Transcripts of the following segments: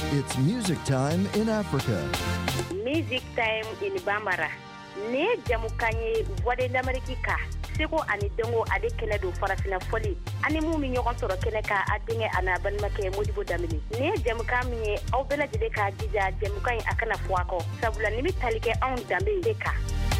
It's music time in Africa. Music time in Bambara. Ne jamukanye voix d'Amérique ka. Seko ani dongo ade kene do farafina foli. Ani mu mi ñogon toro kene ka adinge ana banmake modibo damini. Ne jamukam ni aw bela jide ka dija jamukany akana fuako. Sabula nimi talike on dambe deka.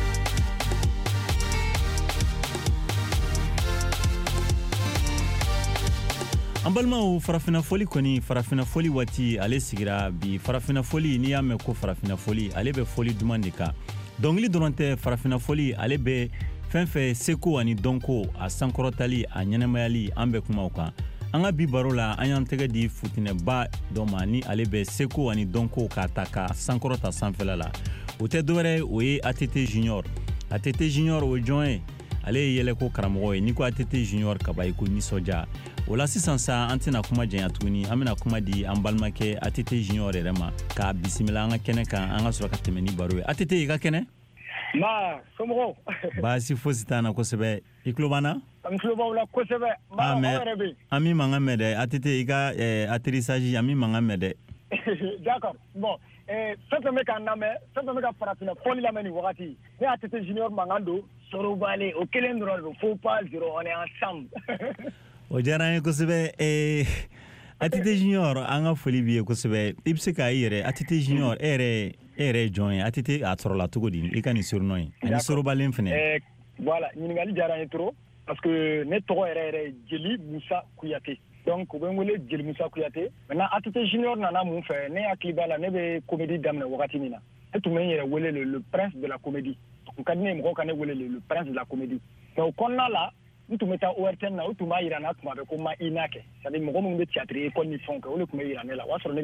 Ambalma farafina foli koni farafina foli wati ale sigira bi farafina foli ni y'a mɛn ko farafina foli ale bɛ foli duman de kan dɔnkili dɔrɔn tɛ farafina foli ale bɛ fɛn fɛn seko ani dɔnko a sankɔrɔtali a ɲɛnɛmayali an bɛ kuma o kan an ka bi baro la an y'an tɛgɛ di futinɛba dɔ ma ni ale bɛ seko ani dɔnko k'a ta ka sankɔrɔta sanfɛla la o tɛ dɔwɛrɛ o ye ATT Junior ATT Junior o jɔn ye ale ye yɛlɛko karamɔgɔ ye ni ko ATT Junior kaba i ko nisɔndiya o la sisan sa an tɛna kuma janya tuguni an bɛna kuma di an balimakɛ ATT Junior yɛrɛ ma ka bisimila an ka kɛnɛ kan an ka sɔrɔ ka tɛmɛ ni baro ye ATT i ka kɛnɛ ma somɔgɔw baasi fosi t'an na kosɛbɛ i tulo b'an na an tulo b'aw la kosɛbɛ ma aw yɛrɛ bɛ an min mankan mɛn dɛ ATT i ka atterrissage an min mankan mɛn dɛ d'accord bon fɛn fɛn bɛ k'an lamɛn fɛn fɛn bɛ ka farafina fɔli lamɛn nin wagati ne ATT Junior mankan don Sorobale o kelen dɔrɔn don faut pas dire on est ensemble o diyara an ye kosɛbɛ ATT Junior an ka foli b'i ye kosɛbɛ i bɛ se k'a yɛrɛ ATT Junior e yɛrɛ ye jɔn ye ATT a sɔrɔla cogo di i ka nin surnom ye ani Sorobalen fɛnɛ voilà ɲininkali diyara n ye trop parce que ne tɔgɔ yɛrɛ ye Jeli Musa Kuyate donc u bɛ n wele Jeli Musa Kuyate maintenant ATT Junior nana mun fɛ ne hakili b'a la ne bɛ comédie daminɛ wagati min na ne tun bɛ n yɛrɛ wele le prince de la comédie o ka di ne ye mɔgɔw ka ne wele le prince de la comédie mais o kɔnɔna la n tun bɛ taa ORTM na o tun b'a jira n na tuma bɛɛ ko ma ina kɛ c'est à dire mɔgɔ minnu bɛ théâtre école ni fɛnw kɛ o de tun bɛ jira ne la o y'a sɔrɔ ne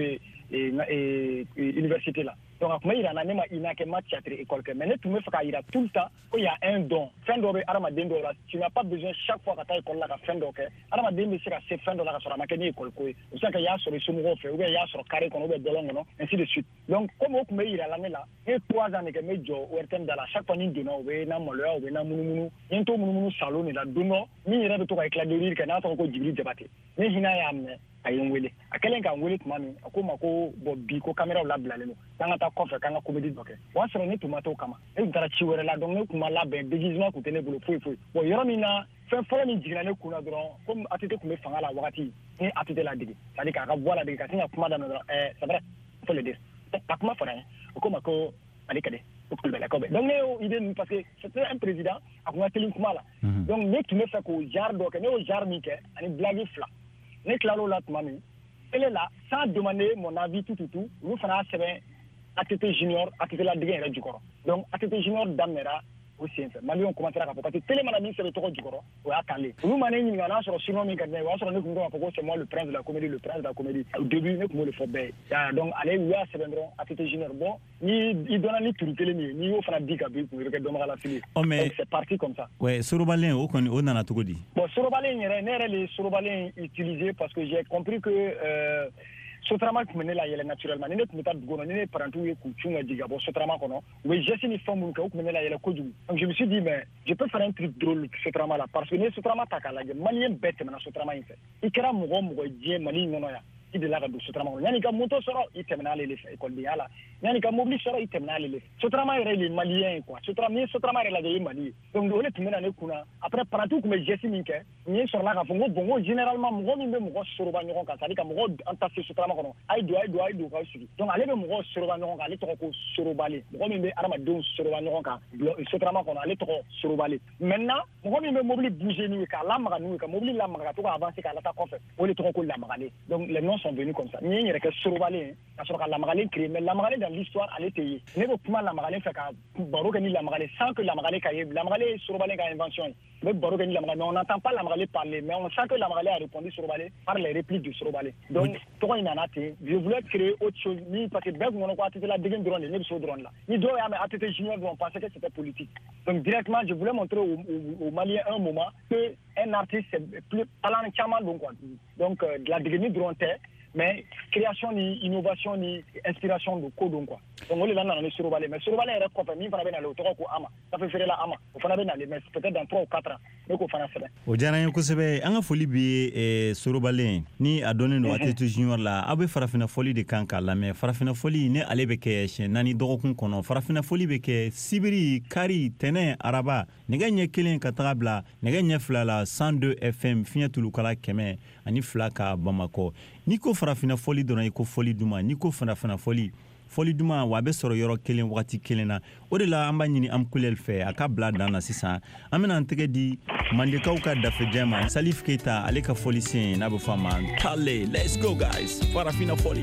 bɛ université la donc a tun bɛ jira n na ne ma ina kɛ ma théâtre école kɛ mais ne tun bɛ fɛ k'a jira tout le temps ko y a un don fɛn dɔ bɛ adamaden dɔw la tu n'as pas besoin chaque fois ka taa école la ka fɛn dɔ kɛ adamaden bɛ se ka se fɛn dɔ la ka sɔrɔ a ma kɛ ni école ko ye o bɛ se ka kɛ i y'a sɔrɔ i somɔgɔw fɛ ou bien i y'a sɔrɔ carré kɔnɔ ou bien bɔlɔn kɔnɔ ainsi de suite donc comme o tun bɛ jira la ne la ne ye 3 ans de kɛ n bɛ jɔ ORTM da la chaque fois ni n donna u bɛ n na maloya u bɛ n na munumunu n ye n to munumunu salon de la don dɔ min yɛrɛ bɛ to ka éclat de rire kɛ n'a tɔgɔ ko Jibiri Jabate ne hinɛ y'a minɛ a ye n wele a kɛlen k'an wele tuma min a ko n ma ko bon bi ko caméraw labilalen don k'an ka taa kɔfɛ k'an ka comédie dɔ kɛ o y'a sɔrɔ ne tun ma t'o kama ne tun taara ci wɛrɛ la donc ne tun ma labɛn déguisement tun tɛ ne bolo foyi foyi bon yɔrɔ min na fɛn fɔlɔ min jiginna ne kun na dɔrɔn comme ATT tun bɛ fanga la wagati ne ATT ladege c'est à dire k'a ka voix ladege ka sin ka kuma daminɛ dɔrɔn c'est vrai il faut le dire ka kuma fɔra n ye o ko n ma ko ale ka di o kulubaliakaw bɛ donc ne y'o idée ninnu parce que c'était un président a kun ka teli kuma la donc ne tun bɛ fɛ k'o genre dɔ kɛ ne y'o genre min kɛ ani blague fila ne tilal'o la tuma min ele la sans demander mon avis tout olu fana y'a sɛbɛn ATT Junior ATT ladege yɛrɛ jukɔrɔ donc ATT Junior daminɛra o senfɛ maliyɛnw commencera k'a fɔ parce que télé mana min sɛbɛn tɔgɔ jukɔrɔ o y'a talen olu ma ne ɲininka n'a sɔrɔ surnom min ka di ne ye o y'a sɔrɔ ne tun bɛ k'a fɔ ko c'est moi le prince de la comédie le prince de la comédie au début ne tun b'o de fɔ bɛɛ ye donc ale u y'a sɛbɛn dɔrɔn ATT Junior bon ni i donna ni turu kelen min ye n'i y'o fana di ka bin i kun i bɛ kɛ dɔnbagalafili ye donc c'est parti comme ça ouais Sorobalen o kɔni o nana cogo di bon Sorobalen yɛrɛ ne yɛrɛ le Sorobalen utilisé parce que j'ai compris que Sotrama tun bɛ ne la yɛlɛ naturellement ni ne tun bɛ taa dugu kɔnɔ ni ne parantiw ye k'u cun ka jigin ka bɔ Sotrama kɔnɔ u bɛ geste ni fɛn minnu kɛ o tun bɛ ne la yɛlɛ kojugu donc je me suis dit mais je peux faire un truc drôle Sotrama la parce que ni ye Sotrama ta k'a lajɛ maliyɛn bɛɛ tɛmɛna Sotrama in fɛ i kɛra mɔgɔ o mɔgɔ diɲɛ Mali in kɔnɔ yan i delila ka don Sotrama kɔnɔ yanni i ka moto sɔrɔ i tɛmɛna ale de fɛ écoledenya la yanni i ka mobili sɔrɔ i tɛmɛna ale de fɛ Sotrama yɛrɛ ye maliyɛn ye quoi Sotrama ni ye Sotrama yɛrɛ lajɛ i ye Mali ye donc o de tun bɛ na ne kun na après parantiw tun bɛ geste min kɛ n ye sɔrɔla k'a fɔ n ko bon n ko généralement mɔgɔ min bɛ mɔgɔ soroba ɲɔgɔn kan c'est à dire ka mɔgɔw entassé Sotrama kɔnɔ a ye don k'aw sigi donc ale bɛ mɔgɔw soroba ɲɔgɔn kan ale tɔgɔ ko Sorobale mɔgɔ min bɛ adamadenw soroba ɲɔgɔn kan Sotrama kɔnɔ ale tɔgɔ Sorobale maintenant mɔgɔ min bɛ mobili bouger n'u ye k'a lamaga n'u ye ka mobili lamaga ka to ka avancer k'a lata kɔfɛ o de tɔgɔ ko lamagalen donc les noms sont venus comme ça n ye n yɛrɛ kɛ Sorobalen ka sɔrɔ ka lamagalen créer mais lamagalen dans l'histoire ale tɛ ye ne bɛ kuma lamagalen fɛ ka baro kɛ ni lamagalen sans que lamagalen ka ye lamagalen ye Sorobalen ka invention ye n bɛ baro kɛ ni lamagalen mais on n'entend pas lamagalen parler mais on sent que lamagalen a répondu Sorobalen par les répliques de Sorobalen donc tɔgɔ in nana ten je voulais créer autre chose ni parce que bɛɛ kun kɔnɔ ko ATT ladege dɔrɔn de ne bɛ se o dɔrɔn de la ni dɔw y'a mɛn ATT Junior on pensait que c'était politique donc directement je voulais montrer aux Maliens un moment que un artiste c'est plus talent caman don quoi donc ladege dɔrɔn tɛ mais création ni innovation ni inspiration de ko don quoi donc o de la nana ni Sorobalen mais Sorobalen yɛrɛ kɔfɛ min fana bɛ na o tɔgɔ ko Ama ça fait feere la Ama o fana bɛ na mais peut-être dans 3 ou 4 ans ne ko fana sɛbɛn o diyara n ye kosɛbɛ an ka foli bi Sorobalen ni a dɔnnen don ATT Junior la aw bɛ farafina foli de kan k'a lamɛn farafina foli ne ale bɛ kɛ siɲɛ 4 dɔgɔkun kɔnɔ farafina foli bɛ kɛ sibiri kari tɛnɛ araba nɛgɛ ɲɛ 1 ka taga bila nɛgɛ ɲɛ 2 la 102 FM fiɲɛ tulukala 102 ka Bamakɔ n'i ko farafina foli dɔrɔn i ko foli duman n'i ko farafina foli duman wa a bɛ sɔrɔ yɔrɔ kelen wagati kelen na o de la an b'a ɲini Amkulel fɛ a ka bila dan na sisan an bɛna an tɛgɛ di Mandekaw ka dafejɛ ma Salif Keita ale ka foli sen n'a bɛ fɔ a ma Tale let's go guys farafina foli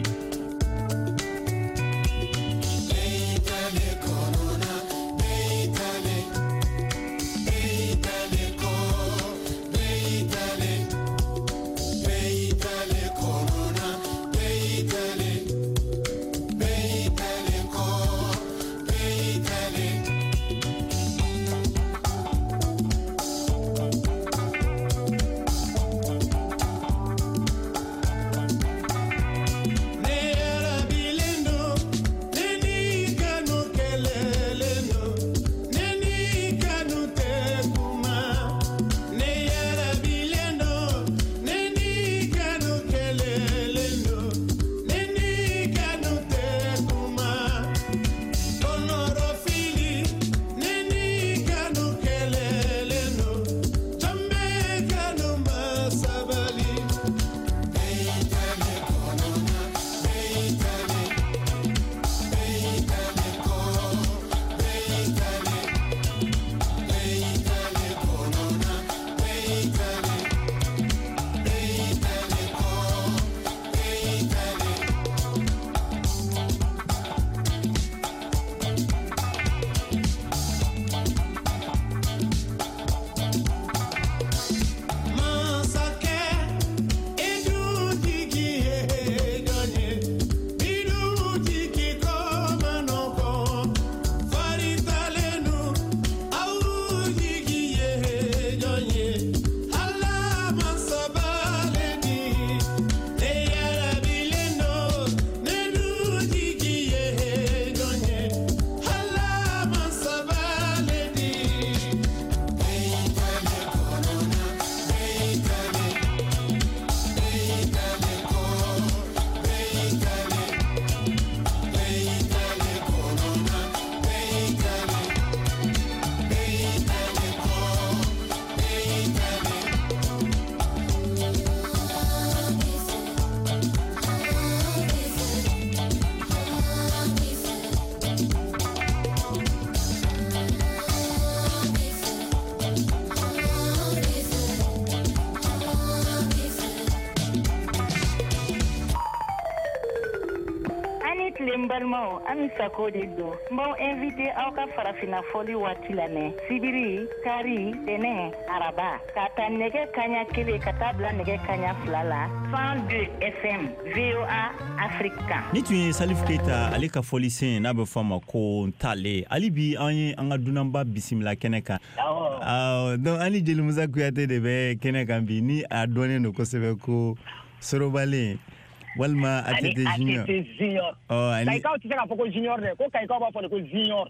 Balmao ami sako de do mbon invité aw ka farafina foli waati la ne sibiri kari tene araba ka ta nege kanya kele ka ta bla nege kanya flala 102 FM VOA Africa ni tun ye Salif Keita ale ka foli sen n'a bɛ fɔ ma ko Tale ali bi an ye an ka dunanba bisimila kɛnɛ kan donc ani Jeli Musa Kuyate de bɛ kɛnɛ kan bi ni a dɔnnen don kosɛbɛ ko Sorobalen walma ATT Junior Kaikaw tɛ se ka fɔ ko junior dɛ ko Kaikaw b'a fɔ de ko junior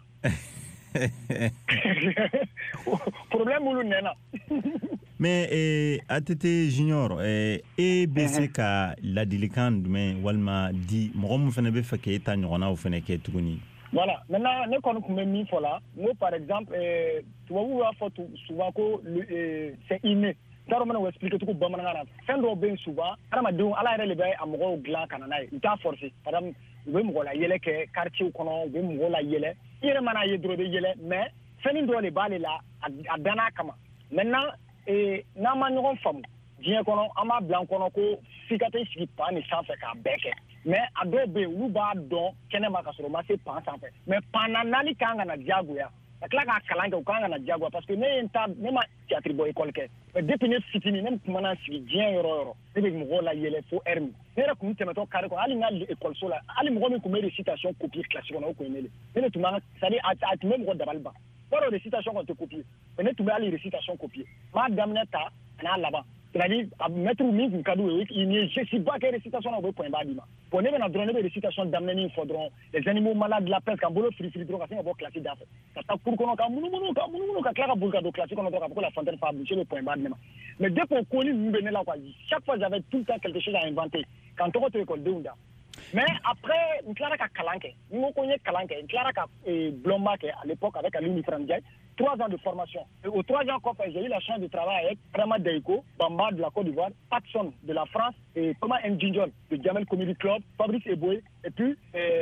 problème minnu nɛna mais ATT Junior e bɛ se ka ladilikan jumɛn walima di mɔgɔ min fana bɛ fɛ k'e ta ɲɔgɔnnaw fana kɛ tuguni voilà maintenant ne kɔni tun bɛ min fɔ la n ko par exemple tubabuw b'a fɔ souvent ko c'est inné taro mana expliquer tuku bamanankan na fɛn dɔw bɛ yen souvent adamadenw ala yɛrɛ de bɛ a mɔgɔw dilan ka na n'a ye u t'a forcer par exemple u bɛ mɔgɔ la yɛlɛ kɛ quartier kɔnɔ u bɛ mɔgɔ la yɛlɛ i yɛrɛ mana ye dɔrɔn i bɛ yɛlɛ mais fɛn dɔ de b'ale la a danna kama maintenant n'an ma ɲɔgɔn faamu diɲɛ kɔnɔ an b'a bila an kɔnɔ ko f'i ka t'i sigi pan nin sanfɛ k'a bɛɛ kɛ mais a dɔw bɛ yen olu b'a dɔn kɛnɛma ka sɔrɔ u ma se pan sanfɛ mais pan naani kan ka na diyagoya ka tila k'a kalan kɛ u kan ka na diyagoya parce que ne ma théâtre bɔ école kɛ mais depuis ne fitinin ne tun mana sigi diɲɛ yɔrɔ yɔrɔ ne bɛ mɔgɔw la yɛlɛ fo heure min ne yɛrɛ tun tɛmɛtɔ carré kɔnɔ hali n ka école la hali mɔgɔ min tun bɛ récitation copier classe kɔnɔ o tun ye ne tun b'a c'est à dire a tun bɛ mɔgɔ dabali ban baro récitation kɔni tɛ copier mais ne tun bɛ hali récitation copier m'a daminɛ ta a n'a laban c'est-à-dire à mettre min kun kadu il n'y je suis pas que récitation na point badima pour ne na drone récitation d'amener fodron les animaux malades la peste quand bolo free dro ka singa bo classe d'affaires ça ta pour kono ka munu ka clara bulka do classe kono ka la fontaine fable chez le point badima mais dès qu'on connaît nous venait là quoi chaque fois j'avais tout le temps quelque chose à inventer quand on rentre école de Unda. Mais après, on clara ka kalanke. Nous connaissons kalanke. On clara ka blomba à l'époque avec Alioune Frandiaï. 3 ans de formation. Et aux 3 ans, j'ai eu la chance de travailler avec Rama Deiko, Bamba de la Côte d'Ivoire, Patson de la France, et Thomas Ndjinjon de Jamel Comedy Club, Fabrice Eboué, et puis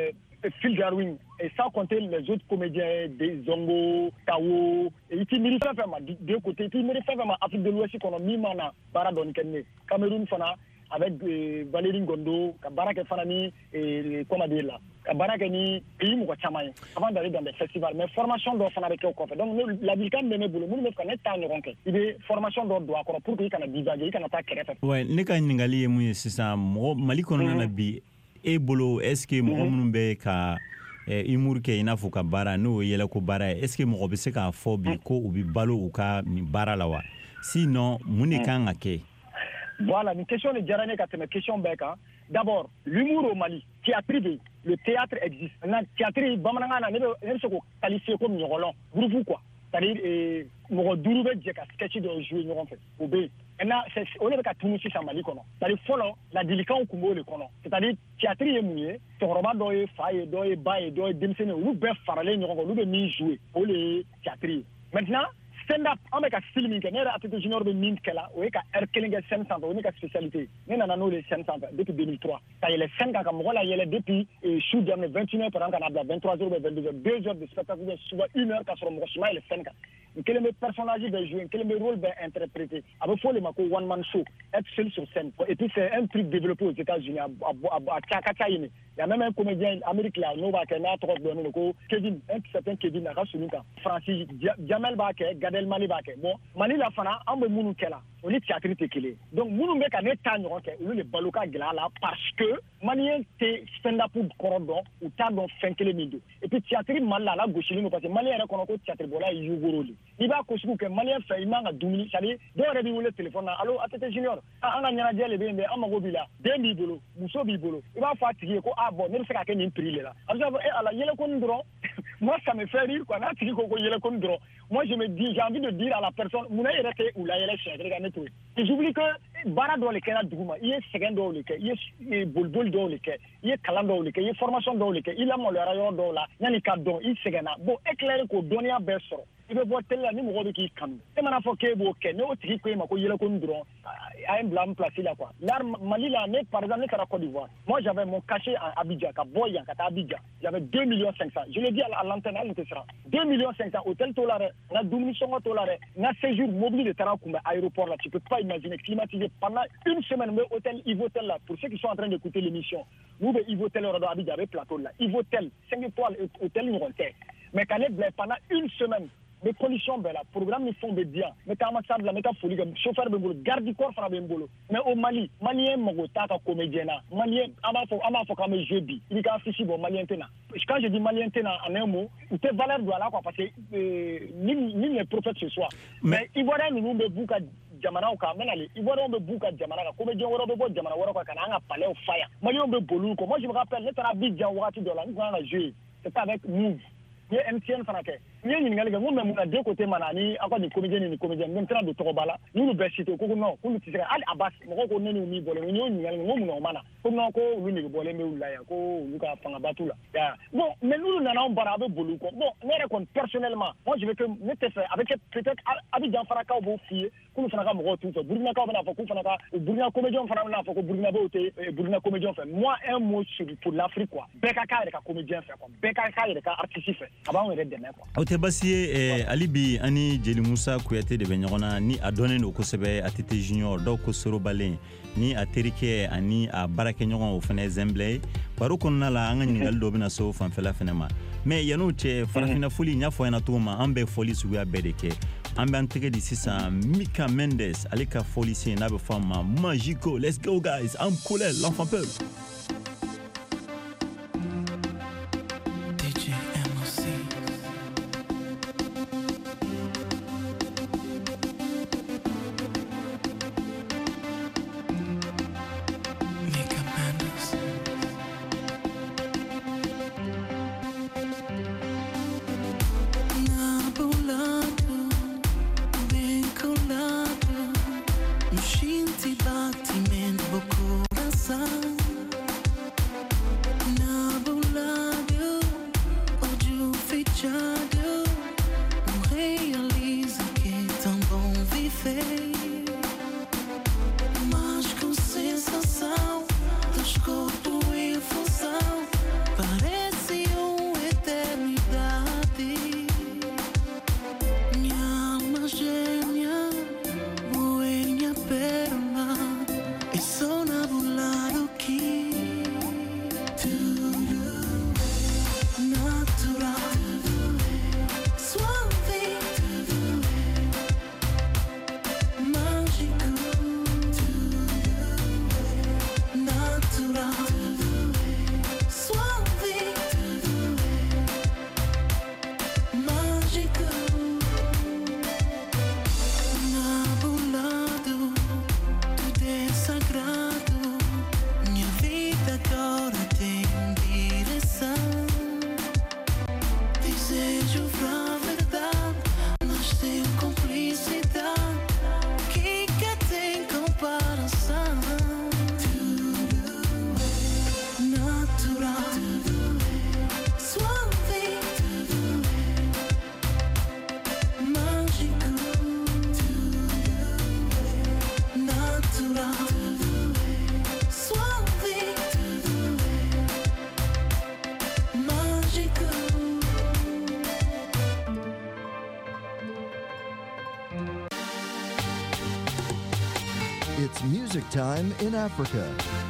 Phil Darwin. Et sans compter les autres comédiens, des Zongo, Kao, et ils méritent vraiment, de deux côtés, ils méritent vraiment Afrique de l'Ouest, qu'on a mis maintenant, Baradon Kenne, Cameroun Fana, avec Valérie Gondo, Baraka Fanami, et comment dire là, Baraka ni pays Mouka Chamaï, avant d'aller dans des festivals. Mais formation doit faire avec eux. Donc, la ville quand même, nous ne connaissons pas le ronque. Il y a formation doit pour qu'il y ait des divagues, qu'il y ait pas de ouais, ne ka ningali mu c'est ça, Mali kono na bi e bolo est-ce que mo munbe ka imur ke ina fuka bara no yela ko bara est-ce que mo be se ka fo bi ko ubi balo u ka ni bara lawa sinon muni kan ake. Voilà, une question de Djarane Kateme, question Beka. D'abord, l'humour au Mali, théâtre, le théâtre existe. Le théâtre, Bamananga, n'est pas qualifié comme Nyorolon. Groupe quoi? C'est-à-dire, mon douloureux djeka, sketch de jouer, nous fait. Au B. Maintenant, on est avec tout le monde sur Mali, c'est-à-dire, follow, la délicate au Kumbo, le kono. C'est-à-dire, théâtre est mouillé, ton roman doit faille, doit bailler, doit démissionner, ou bien farler, nous devons jouer pour les théâtres. Maintenant, stand-up, on a filming, on a fait junior de mine qu'elle a, on a Erkeling 500, on a spécialité. On a les 500 depuis 2003. Il y a les 5 ans, il y a depuis shoot 21h par an, 23h, 22h, 2 heures de spectacle, souvent 1 heure, quand on a les 5 ans. Quel est le personnage de jouer, quel est le rôle d'interpréter. Avec faut les mako one man show, être seul sur scène. Et puis c'est un truc développé aux États-Unis, à Tchakachaïne. Il y a même un comédien américain, Nova Kena, Kevin, un certain Kevin, Francis, Jamel Baké, Gadel Mali Baké. Bon, Mali la fana, on me mounou kela, on est théâtre tekele. Donc mounou mec a net tanyon ke, on le baloka gla là parce que Malien te stand-up ou korodon ou tardon fenkele mido. Et puis théâtre mal là gaucheli parce que Malien a konoko théâtre bola yugoroli. Il va kosiku que Malien fait imanga doumini, c'est-à-dire do rebi le téléphone là, allô atete junior, anga nyana dia le bembe amago bila, dembi bolo, muso bi bolo. Il va fatiguer ko ah bon, ne se ka ken prix là. Alors ala yele kondron, moi ça me fait rire quoi, na tiki ko yele kondron. Moi je me dis, j'ai envie de dire à la personne, mouna yele te ou la yele chèque, regardez tout. Et j'oublie que bara do le kena douma, il est second do le ke, il est bolbol do le ke, il est kalam do le ke, il est formation do le ke, il a mon le rayon do la, yani ka don, il segena. Bon, éclairer ko donia beso. Il veut voir tel là ni mo qui kanu. Et maintenant faut que bo ke, no tiki ko ma ko yele ko ndron, a un blâme placé là quoi. Là Mali là, par exemple, à la Côte d'Ivoire. Moi j'avais mon cachet à Abidjan, à Boyan, à Abidjan. J'avais 2 500 000. Je l'ai dit à l'antenne, à l'intérieur. 2 500 000, hôtel Tolare, na Douminichon Tolare, na séjour mobile de Tarakoumba, aéroport là, tu peux pas imaginer, climatisé pendant une semaine, mais hôtel Ivotel là, pour ceux qui sont en train d'écouter l'émission, nous, Ivotel au Abidjan, avec plateau là, Ivotel, 5 étoiles, hôtel Nirontais. Mais quand même, pendant une semaine, les conditions ben là, programme ils font des biens, mais quand on s'en la méta folie comme chauffeur de boulot, garde du corps fera bien boulot. Mais au Mali, Malien mogo taka comédien là, Malien ama faut comme jeudi, il y a affiché bon Malien tena. Quand je dis Malien tena en un mot, ou tes valeurs doit là quoi parce que ni les prophètes ce soir. Mais il voit nous be buka jamana ka menale, il voit on be buka jamana ka comédien woro be bo jamana woro ka kana nga palais au fire. Malien be bolu ko. Moi je me rappelle les tara Abidjan wati de là, nous on a joué. C'était avec Move. Il y a MTN Franake. Il y a une galère, nous même on a deux côtés manani, encore des comédiens, même train de Torobala. Nous nous baissons, non, nous disons, allez Abbas, nous reconnaissons nous ni bolé, nous nous nous mana. Comme non ko nous ni bolé mais oulaya ko nous ka fanga batu là. Bon, mais nous n'avons pas avec bolu ko. Bon, mais raconte personnellement, moi je veux que nous te fait avec peut-être Abidjan Franaka au fille, qu'on Franaka mo tout ça. Burkina ka na foko Franaka, Burkina comédien Franaka na foko Burkina boté, Burkina comédien fait. Moi un mot sur pour l'Afrique quoi. Beka ka de comédien fait quoi. Beka ka de artiste fait. Avant on est demain quoi. Otebasi alibi ani Jeli Musa Kuyate de Benyona ni adone no kosebe atete junior do ko soro balen ni aterike ani a barake nyogon o fene zemble baro konna la anga ngal do bina so fan fela fenema mais yano che farafina fuli nya fo yana tuma ambe foli su ya bedeke ambe antege di sisa Mika Mendes alika foli se na be fama magico. Let's go guys, I'm cool l'enfant peuple. Music Time in Africa.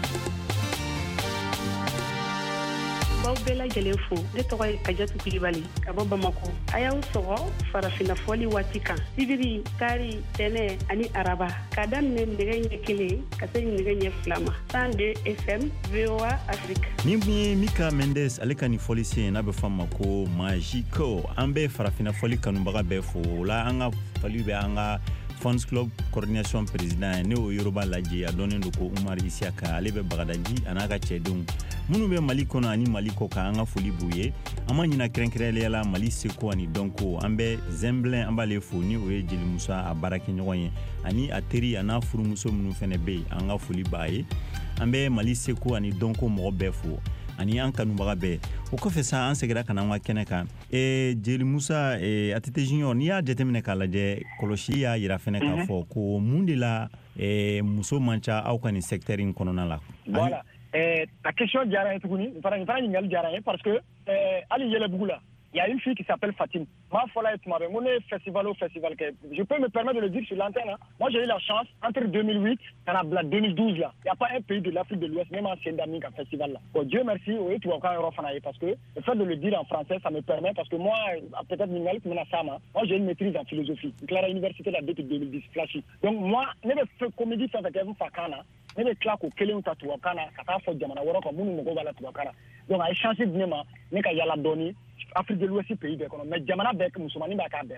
Baw bɛɛ lajɛlen fo ne tɔgɔ ye Kajatu Kulibali ka bɔ Bamako. A y'aw sɔgɔ farafina fɔli waati kan sibiri kari tɛnɛ ani araba ka daminɛ nɛgɛ ɲɛ 1 ka se nɛgɛ ɲɛ 2 ma 102 FM VOA Afrique. Ni ye Mika Mendes ale ka ni fɔli sen n'a bɛ fɔ a ma ko Magico. An bɛ farafina fɔli kanubaga bɛɛ fo o la an ka fɔli bɛ an ka Fons Club Coordination Président ne o Yoruba lajɛ a dɔnnen don ko Umar Isiaka ale bɛ Bagadaji a n'a ka cɛdenw minnu bɛ Mali kɔnɔ ani Mali kɔ kan an ka foli b'u ye an ma ɲina kɛrɛnkɛrɛnnenya la Mali seko ani dɔnko an bɛ Zemblin an b'ale fo ni o ye Jeli Musa a baarakɛɲɔgɔn ye ani a teri a n'a furumuso minnu fɛnɛ bɛ yen an ka foli b'a ye an bɛ Mali seko ani dɔnko mɔgɔ bɛɛ fo ani an kanubaga bɛɛ o kɔfɛ sa an segira ka na an ka kɛnɛ kan Jeli Musa ATT Junior n'i y'a jateminɛ k'a lajɛ kɔlɔsi y'a yira fɛnɛ k'a fɔ ko mun de la muso man ca aw ka nin secteur in kɔnɔna la. Voilà. Ta question diyara n ye tuguni fana ɲininkali diyara n ye parce que hali Yɛlɛbugu la il y a une fille qui s'appelle Fatim. Moi, festival au festival. Je peux me permettre de le dire sur l'antenne. Hein. Moi, j'ai eu la chance, entre 2008 et 2012, là, il n'y a pas un pays de l'Afrique de l'Ouest, même en Sédamique, un festival là. Bon, Dieu merci, oui, tu vois quand parce que le fait de le dire en français, ça me permet, parce que moi, peut-être moi, j'ai une maîtrise en philosophie. Je suis à l'université là depuis 2010, flashy. Donc, moi, je fais comédie, ça fait que je ne vais pas kelen ta tuwakana ka taa fɔ jamana wɛrɛ kan minnu mɔgɔw b'a la tuwakana donc a ye chance di ne ma ne ka yala dɔɔni Afrique de l'Ouest pays bɛɛ kɔnɔ mais jamana bɛɛ musomanin b'a k'a bɛɛ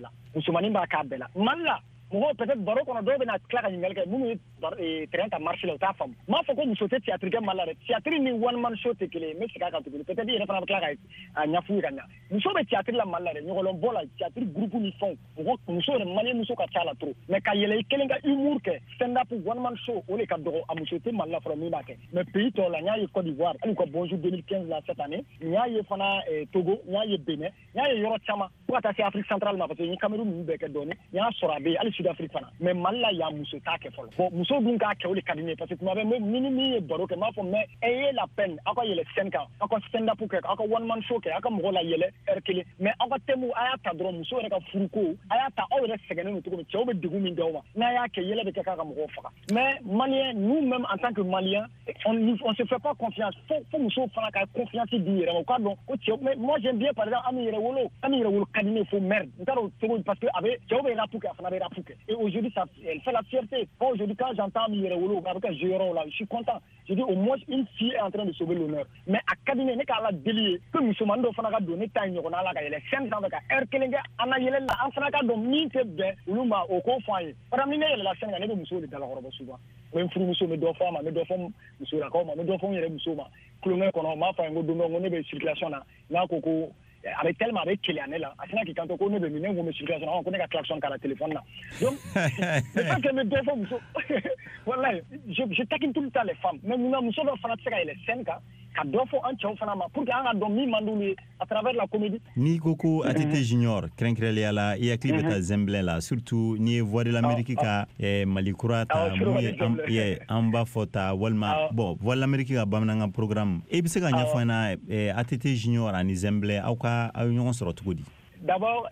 la Mali la mɔgɔw peut-être baro kɔnɔ dɔw bɛna tila ka ɲininkali kɛ minnu ye terrain ta marché la u t'a faamu m'a fɔ ko muso tɛ théâtre kɛ Mali la dɛ théâtre ni one man show tɛ kelen ye n bɛ segin a kan tuguni peut-être i yɛrɛ fana bɛ tila ka ɲɛf'u ye ka ɲa muso bɛ théâtre la Mali la dɛ ɲɔgɔlɔnbɔ la théâtre groupe ni fɛnw muso yɛrɛ maliyɛn muso ka ca la trop mais ka yɛlɛ i kelen ka humour kɛ stand up one man show o de ka dɔgɔ a muso tɛ Mali la fɔlɔ min b'a kɛ mais pays tɔw la n y'a ye Côte d'Ivoire hali ka Bonjour 2015 la cette année n y'a ye fana Togo n y'a ye Benin n y'a ye yɔrɔ caman fo ka taa se Afrique centrale ma parce que n ye Cameroun ninnu bɛɛ kɛ dɔɔni n y'a sɔrɔ a bɛ yen hali Sud Afrique fana mais Mali la y'a muso t'a kɛ fɔlɔ bon muso dun k'a kɛ o de ka di ne ye parce que tuma bɛɛ ni min ye baro kɛ n b'a fɔ mais ayez la peine aw ka yɛlɛ scène kan aw ka stand up kɛ aw ka one man show kɛ aw ka mɔgɔ la yɛlɛ heure kelen mais aw ka thème a y'a ta dɔrɔn muso yɛrɛ ka furuko a y'a ta aw yɛrɛ sɛgɛnnen don cogo min cɛw bɛ degun min d'aw ma n'a y'a kɛ yɛlɛ bɛ kɛ k'a ka mɔgɔw faga mais Maliens nous-mêmes en tant que Maliens on se fait pas confiance fo muso fana ka confiance di yɛrɛ ma u k'a dɔn ko cɛw mais moi j'aime bien par exemple Ami Yɛrɛwolo ka di ne fo merde n t'a dɔn cogo parce que a bɛ cɛw bɛ rap kɛ a fana bɛ rap kɛ et aujourd'hui ça elle fait la fierté aujourd'hui quand j'entends Ami Yɛrɛwolo avec un jeu là je suis content je dis au moins une fille est en train de sauver l'honneur mais a ka di ne k'a la deli ye que musomanin dɔ fana ka don ne ta ɲɔgɔnna la ka yɛlɛ scène sanfɛ ka heure kelen kɛ an na yɛlɛli la an fana ka dɔn min tɛ bɛn olu ma o k'o fɔ an ye par exemple ni ne yɛlɛla scène kan ne bɛ musow de dalakɔrɔbɔ souvent n bɛ n furumuso n bɛ dɔ fɔ a ma n bɛ dɔ fɔ musolakaw ma n bɛ dɔ fɔ n yɛrɛ musow ma kulonkɛ kɔnɔ n b'a fɔ a ye ko don dɔ ko ne bɛ circulation na n'a ko ko a bɛ tellement a bɛ keleya ne la a sina k'i kanto ko ne bɛ min ne ko n bɛ circulation na ko ne ka klaxon k'a la téléphone na donc le fait que n bɛ dɔ fɔ muso wallahi je taquine tout le temps les femmes mais munna muso dɔ fana tɛ se ka yɛlɛ scène kan ka dɔ fɔ an cɛw fana ma pour que an ka dɔn min man d'olu ye à travers la comédie. N'i ko ko ATT Junior kɛrɛnkɛrɛnnenya la i hakili bɛ taa Zemblin la surtout n'i ye Voix de l'Amérique ka Malikura ta mun ye an b'a fɔ ta walima bon Voix de l'Amérique ka bamanankan programme e bɛ se ka ɲɛfɔ an na ATT Junior ani Zemblin aw ye ɲɔgɔn sɔrɔ cogo di? D'abord,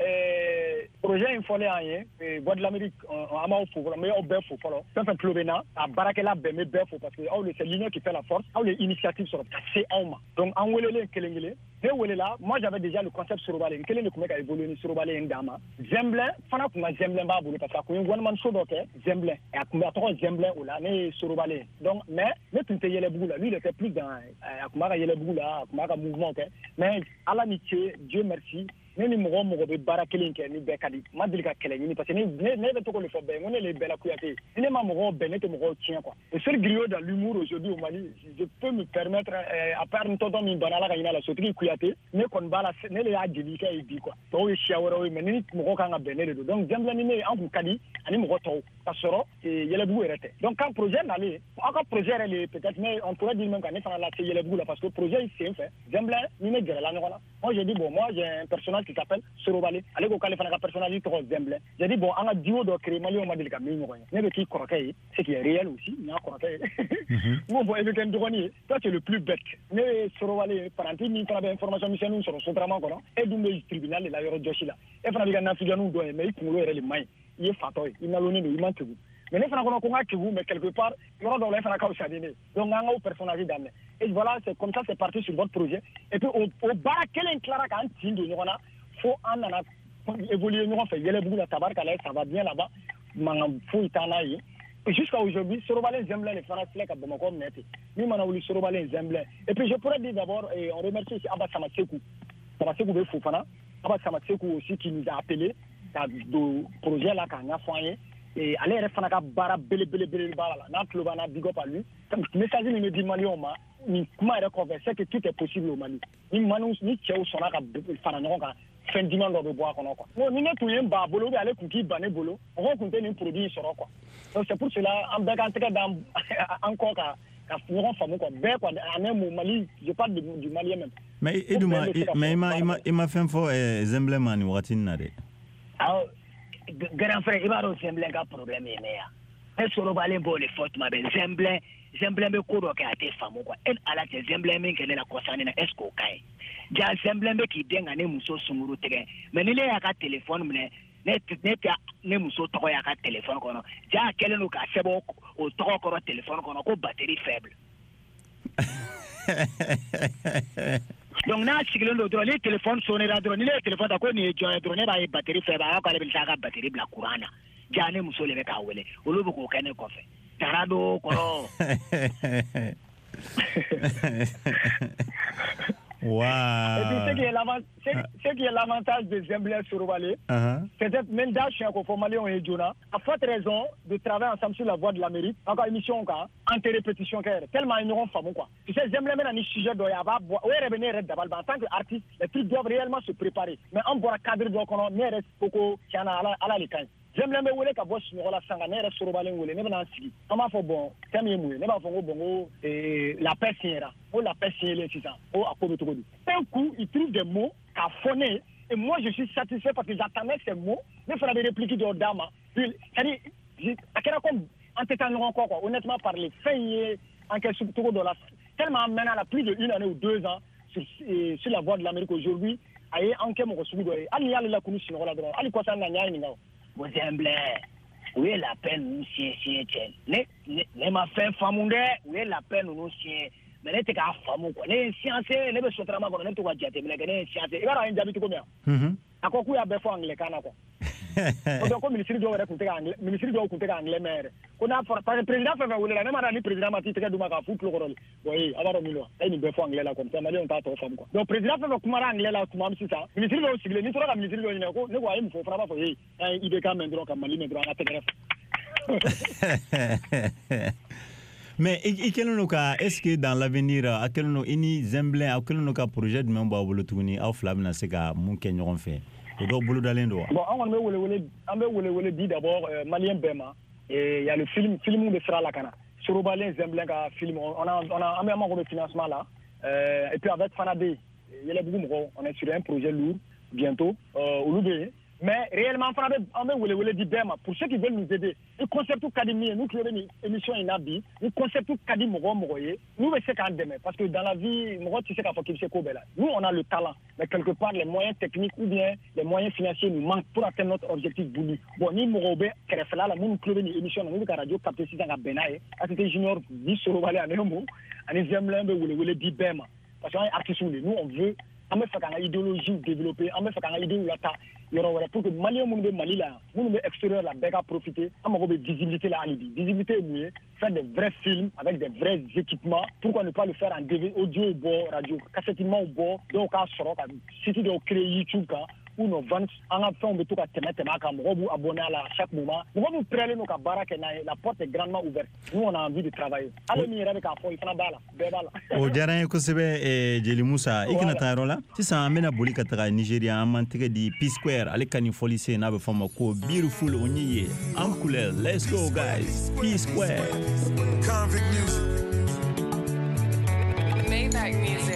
projet in fɔlen an ye Voix de l'Amérique an b'aw fo fɔlɔ n bɛ aw bɛɛ fo fɔlɔ fɛn fɛn tulo bɛ n na a baarakɛla bɛɛ n bɛ bɛɛ fo parce que aw de c'est l'union qui fait la force aw de initiative sɔrɔ ka se anw ma donc an welelen kelen kelen ne welela moi j'avais déjà le concept Sorobale n kelen de tun bɛ ka évoluer ni Sorobale in d'an ma Zemblin fana tun ka Zemblin b'a bolo parce que a kun ye one man show dɔ kɛ Zemblin a tun bɛ a tɔgɔ Zemblin o la ne ye Sorobale donc mais ne tun tɛ Yɛlɛbugu la lui il était plus dans a tun b'a ka Yɛlɛbugu la a tun b'a ka mouvement kɛ mais Ala ni ce Dieu merci ne ni mɔgɔ mɔgɔ bɛ baara kelen kɛ ni bɛɛ ka di ma deli ka kɛlɛ ɲini parce que ne bɛ to k'o de fɔ bɛɛ ye ko ne le Bɛla Kuyate ye ni ne ma mɔgɔw bɛn ne tɛ mɔgɔw tiɲɛ quoi le seul griot dans l'humour aujourd'hui au Mali je peux me permettre à part n tonton min banna Ala ka hinɛ la sotigi Kuyate ne kɔni b'a la ne le y'a jeli kɛ ye bi quoi tɔw ye siya wɛrɛw ye mais ni mɔgɔ kan ka bɛn ne de don donc Zemblin ni ne an kun ka di ani mɔgɔ tɔw ka sɔrɔ Yɛlɛbugu yɛrɛ tɛ donc quand projet nalen aw ka projet yɛrɛ le peut-être mais on pourrait dire même que ne fana lase Yɛlɛbugu la parce que projet sen fɛ Zemblin ni ne gɛrɛla ɲɔgɔn na moi j'ai dit bon moi j'ai un personnage qui s'appelle Sorobale ale ko k'ale fana ka personnage tɔgɔ Zemblin j'ai dit bon an ka duo dɔ créer maliyɛnw ma deli ka min ɲɔgɔn ye ne bɛ k'i kɔrɔkɛ ye ce qui est réel aussi n y'a kɔrɔkɛ ye n b'o fɔ e bɛ kɛ n dɔgɔnin ye toi tu es le plus bête ne ye Sorobale ye paranti min fana bɛ information misɛnninw sɔrɔ Sotrama kɔnɔ e dun bɛ tribunal de la yɔrɔ jɔsi la e fana b'i ka nafiliyanw dɔn ye mais i kunkolo yɛrɛ de man ɲi i ye fatɔ ye i nalonnen don i man tegu mais les fana qu'on a que vous mais quelque part il y aura dans les fana au sadine donc on a un personnage d'âme et voilà c'est comme ça c'est parti sur votre projet et puis au bas quel est clair quand il de nous faut en a évoluer nous fait yele beaucoup la tabarka là ça va bien là-bas manam faut itanayi et jusqu'à aujourd'hui Sorobalen Zemblin les fana flek à Bamako meti ni mana voulu Sorobalen Zemblin et puis je pourrais dire d'abord et on remercie aussi Abba Samasekou be Fofana Abba Samasekou aussi qui nous a appelé dans le projet là quand on a foyer et aller refana ka bara bele bala na klobana big up à lui message ni me dit Mali on ma ni comment reconverser que tout est possible au Mali ni manu ni tchao sona ka fana no ka fin dimanche do bois kono quoi no ni ne touyer ba bolo bi aller kuki bané bolo on va compter ni produit soro quoi donc c'est pour cela en bec en tout dans encore ka nous fameux quoi ben quoi même au Mali je parle du Malien même mais eduma mais ima fin fo Zemblin ni watin na de grand frère ibaro Zemblin ka problème ya e Sorobalen bo le faute ma ben Zemblin be ko do ka ate famu quoi et ala te Zemblin min kene la concerne na esko kai ja Zemblin be ki denga ne muso sumuru tege mais ni le ya ka téléphone mne ne muso to ya ka téléphone kono ja kele no ka sebo o to ko téléphone kono ko batterie faible donc na sigilo do le téléphone sonnera do ni le téléphone da ko ni joye do ne ba batterie faible a ko ale bil saka batterie bla courant ja ne muso le be ka wele o lo ko kene ko fe tarado ko wow. Et puis ce qui est l'avantage de Zemblin Sorobalen, c'est peut-être même d'achien qu'on fait Malien et Jona, à forte raison de travailler ensemble sur la voie de l'Amérique, encore émission encore, anti-répétition tellement ils n'auront pas quoi. Tu sais Zemblin même un sujet de yaba, ouais revenir d'abord en tant qu'artiste, les trucs doivent réellement se préparer. Mais on boit cadre de qu'on ne reste beaucoup qui en a à la l'écran. Zemblin me wole ka boss ni wala sanga ne reste Sorobalen wole ne bana sigi. Comment faut bon, temi moué, ne ba fongo bongo la pessiera. Oh la pessiera c'est ça. Oh à quoi tout un coup, il trouve des mots à phoner et moi je suis satisfait parce que j'attendais ces mots. Mais il faudra des répliques de Dama. C'est-à-dire, à quel point en t'étant encore quoi, honnêtement parler, fait en quelque sorte de la tellement maintenant la plus de 1 année ou 2 ans sur la voie de l'Amérique aujourd'hui, aïe en quel moment soudo ali ali la kunu sino la droit ali quoi ça n'a rien ni ngao. Vous Zemblin, où est la peine nous sien ne ma fin famunde, où est la peine nous sien mais ne te ka famu ko ne science ne be sotra ma ko ne to ka jate me ne science e gara njabi to ko me akoku ya be fo anglais kana ko donc comme ministre do wala ko te anglais ministre do ko te anglais mere ko na for par président fa wala la ne ma ni président ma ti te ka duma ka fu ko rol boy abaro milo ay ni be fo anglais la ko te mali on ta to fam ko donc président fa ko mara anglais la ko mam si ça ministre do sigle ni to ka ministre do ni ko ne ko ay mu fo fra ba fo hey il be ka mendro ka mali mendro na te gref mais est-ce que dans l'avenir à quel no ini Zemblin à quel no ka projet de même ba bolo tuguni aw flabna se ka mun ke ñogon fe to do bolo dalen do bon on me wole dit d'abord malien bema et il y a le film de sera la kana Sorobalen Zemblin ka film on a même un financement là et puis avec Fanade il y a beaucoup on est sur un projet lourd bientôt au Loubé. Mais réellement, on veut dire Bema pour ceux qui veulent nous aider. Le concept académie, nous qui avons une émission inabi, le concept académie nous c'est quand demain parce que dans la vie, tu sais qu'il faut qu'il nous on a le talent, mais quelque part les moyens techniques ou bien les moyens financiers nous manquent pour atteindre notre objectif voulu. Bon, nous Morobé, Kerefla, la nous avons une émission, nous avons radio capté 6 ans à Benaye, à c'était junior 10 Sorobalen à Némo, à Zemblin, on veut dire Bema parce qu'on est artiste nous on veut. On me fait une idéologie développée, on me fait une idéologie pour que les Maliens de Mali là, nous extérieur la béga profiter, on a visibilité là, visibilité est faire des vrais films avec des vrais équipements. Pourquoi ne pas le faire en DVD, audio au bord, radio, cassettement au bord, donc on sort, si tu dois créer YouTube ou nos ventes, on a fait un peu de vous abonner à chaque moment. Nous allons prêler nos cabaraks, la porte est grandement ouverte. Nous on a envie de travailler. Allez, nous avec un fond, il faut la balle. O jaran ko sebe Jeli Musa ikina tarola sisa amena boli kataka Nigeria amantege di P Square ale kani folise na be fama ko beautiful onyiye am couleur. Let's go guys, P Square Convict music, Maybach music.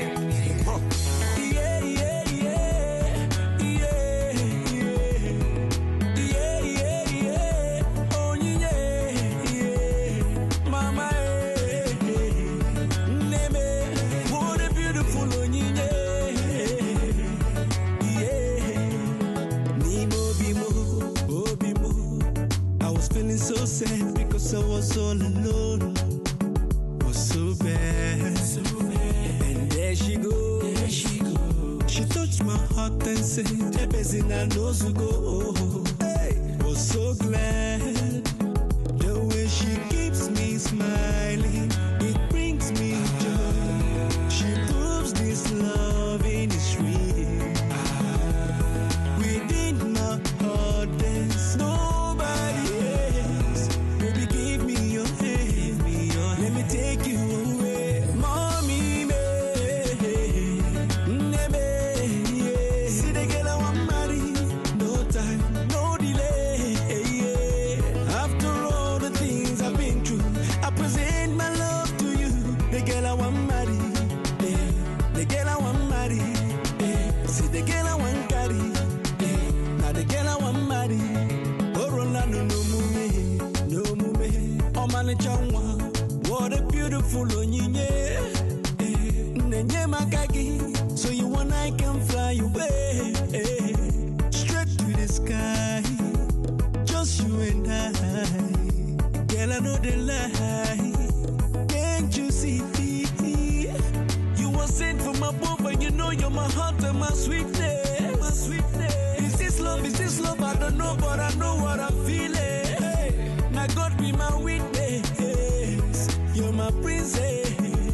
so sad. there she go. There she go. She touched my heart and said, "The person I know to go." Hey, was so glad the way she keeps me smiling. It brings me joy. She proves this loving is real. Within my heart, there's nobody else. Baby, give me your hand. Let me take you away. Mommy, see the girl I want marry. No time, no delay. After all the things I've been through, I present my love to you. The girl I want marry. The girl I want marry. See the girl I want carry. Now the girl I want marry. Oh, Rolando, no mume, no mume. Oh, man, changwa. What a beautiful onyinye. Nenye makagi. So you and I can fly away. Straight to the sky. Just you and I. Girl, I know the lie. Can't you see? You were sent from above and you know you're my heart and my sweetness. My sweetness. Is this love? Is this love? I don't know, but I know what I'm feeling. Now God be my witness. You're my princess.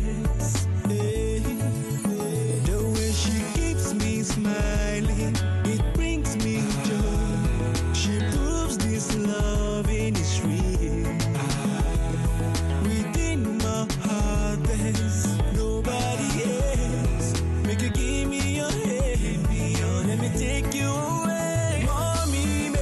The way she keeps me smiling, it brings me joy. She proves this loving is real. Within my heart, there's nobody else. Make you give me your hand. Let me take you away. Mommy,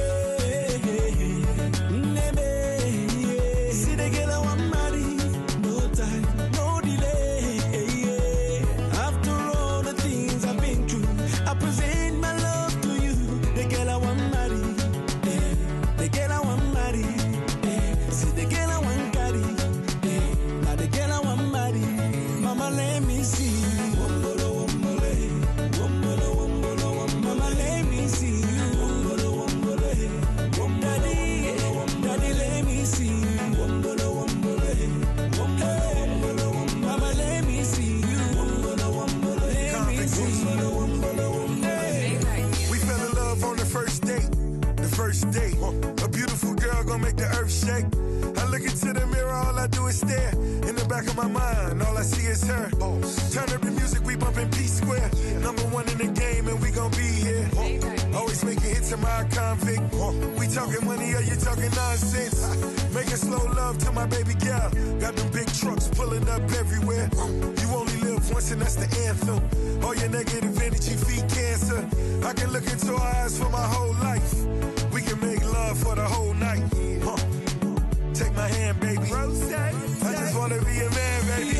see the girl I want marry. No time, no delay. After all the things I've been through, I present my love to you. The girl I want marry. The girl I want marry. See the girl I want carry. Now the girl I want marry. Mama, let me see you. Wombolo, wombolo, wombolo, wombolo, wombolo. Mama, let me see you. Wombolo, wombolo, daddy, daddy, let me see you. Wombolo, wombolo, wombolo, wombolo. Mama, let me see you. Wombolo, wombolo, let me see you. Wombolo, wombolo. We fell in love on the first date. The first date. A beautiful girl gonna make the earth shake. I look into the mirror, all I do is stare. In the back of my mind, all I see is her. Turn up the music, we bumpin' P-Square. Number one in the game, and we gon' be here. Always making hits in my convict. We talking money, or you talking nonsense? Making slow love to my baby girl. Got them big trucks pulling up everywhere. You only live once, and that's the anthem. All your negative energy feed cancer. I can look into her eyes for my whole life. We can make love for the whole night. Take my hand, baby. I just wanna be a man, baby.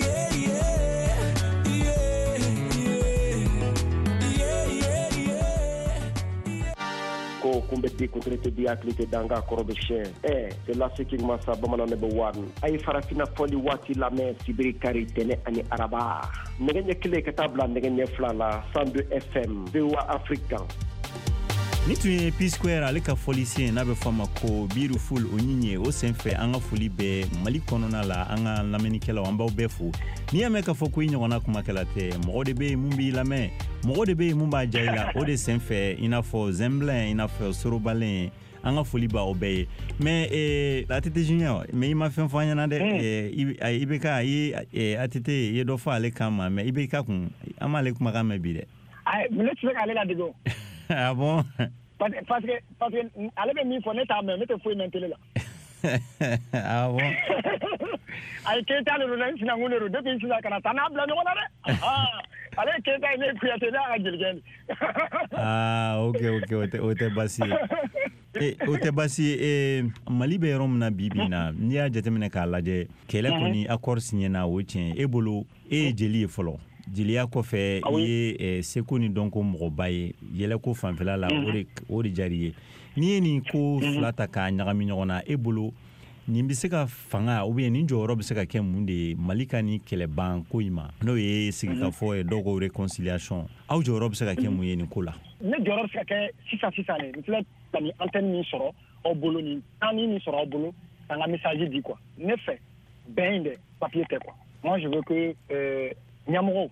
Ko kumbeti kuntrete di aklite danga korobe chien. C'est là ce qui m'a sa bamana ne bewan. Ay farafina foli wati la me sibiri kari tene ani araba. Negenye kile katabla negenye flala 102 FM. VOA Africa. Ni tun ye P-Square ale ka fɔlisen n'a bɛ fɔ a ma ko Beautiful Onyinye o senfɛ an ka foli bɛ Mali kɔnɔna la an ka lamɛnnikɛlaw an b'aw bɛɛ fo n'i y'a mɛn k'a fɔ ko i ɲɔgɔnna kumakɛla tɛ mɔgɔ de bɛ yen mun b'i lamɛn mɔgɔ de bɛ yen mun b'a diya i la o de senfɛ i n'a fɔ Zemblen i n'a fɔ Sorobalen an ka foli b'aw bɛɛ ye mais ATT Junior mais i ma fɛn fɔ an ɲɛna dɛ i bɛ ka ATT i ye dɔ fɔ ale kan ma mais i bɛ ka kun an m'ale kumakan mɛn bi dɛ. Ne tɛ se k'ale ladege o. Ah bon? Parce que ale bɛ min fɔ ne t'a mɛn ne tɛ foyi mɛn télé la. Ah bon? A ye Keita de don ne sinankun de don depuis sisan ka na taa n'a bila ɲɔgɔn na dɛ. Ale ye Keita ye ne ye Kuyatɛ ne y'a ka jelikɛ de. Ah ok o tɛ basi ye. O tɛ basi ye Mali bɛ yɔrɔ min na bi bi na n'i y'a jateminɛ k'a lajɛ kɛlɛ kɔni accord signé na o tiɲɛ e bolo e ye jeli ye fɔlɔ. Jeliya kɔfɛ i ye seko ni dɔnko mɔgɔba ye yɛlɛko fanfɛla la o de jari ye n'i ye nin ko fila ta k'a ɲagami ɲɔgɔn na e bolo nin bɛ se ka fanga ou bien nin jɔyɔrɔ bɛ se ka kɛ mun de ye Mali ka ni kɛlɛban ko in ma n'o ye sigikafɔ ye dɔw ko réconciliation aw jɔyɔrɔ bɛ se ka kɛ mun ye nin ko la. Ne jɔyɔrɔ bɛ se ka kɛ sisan ne filɛ ka nin antenne min sɔrɔ aw bolo nin temps min sɔrɔ aw bolo ka n ka message di quoi ne fɛ bɛn in dɛ papier tɛ quoi moi je veux que ɲɛmɔgɔw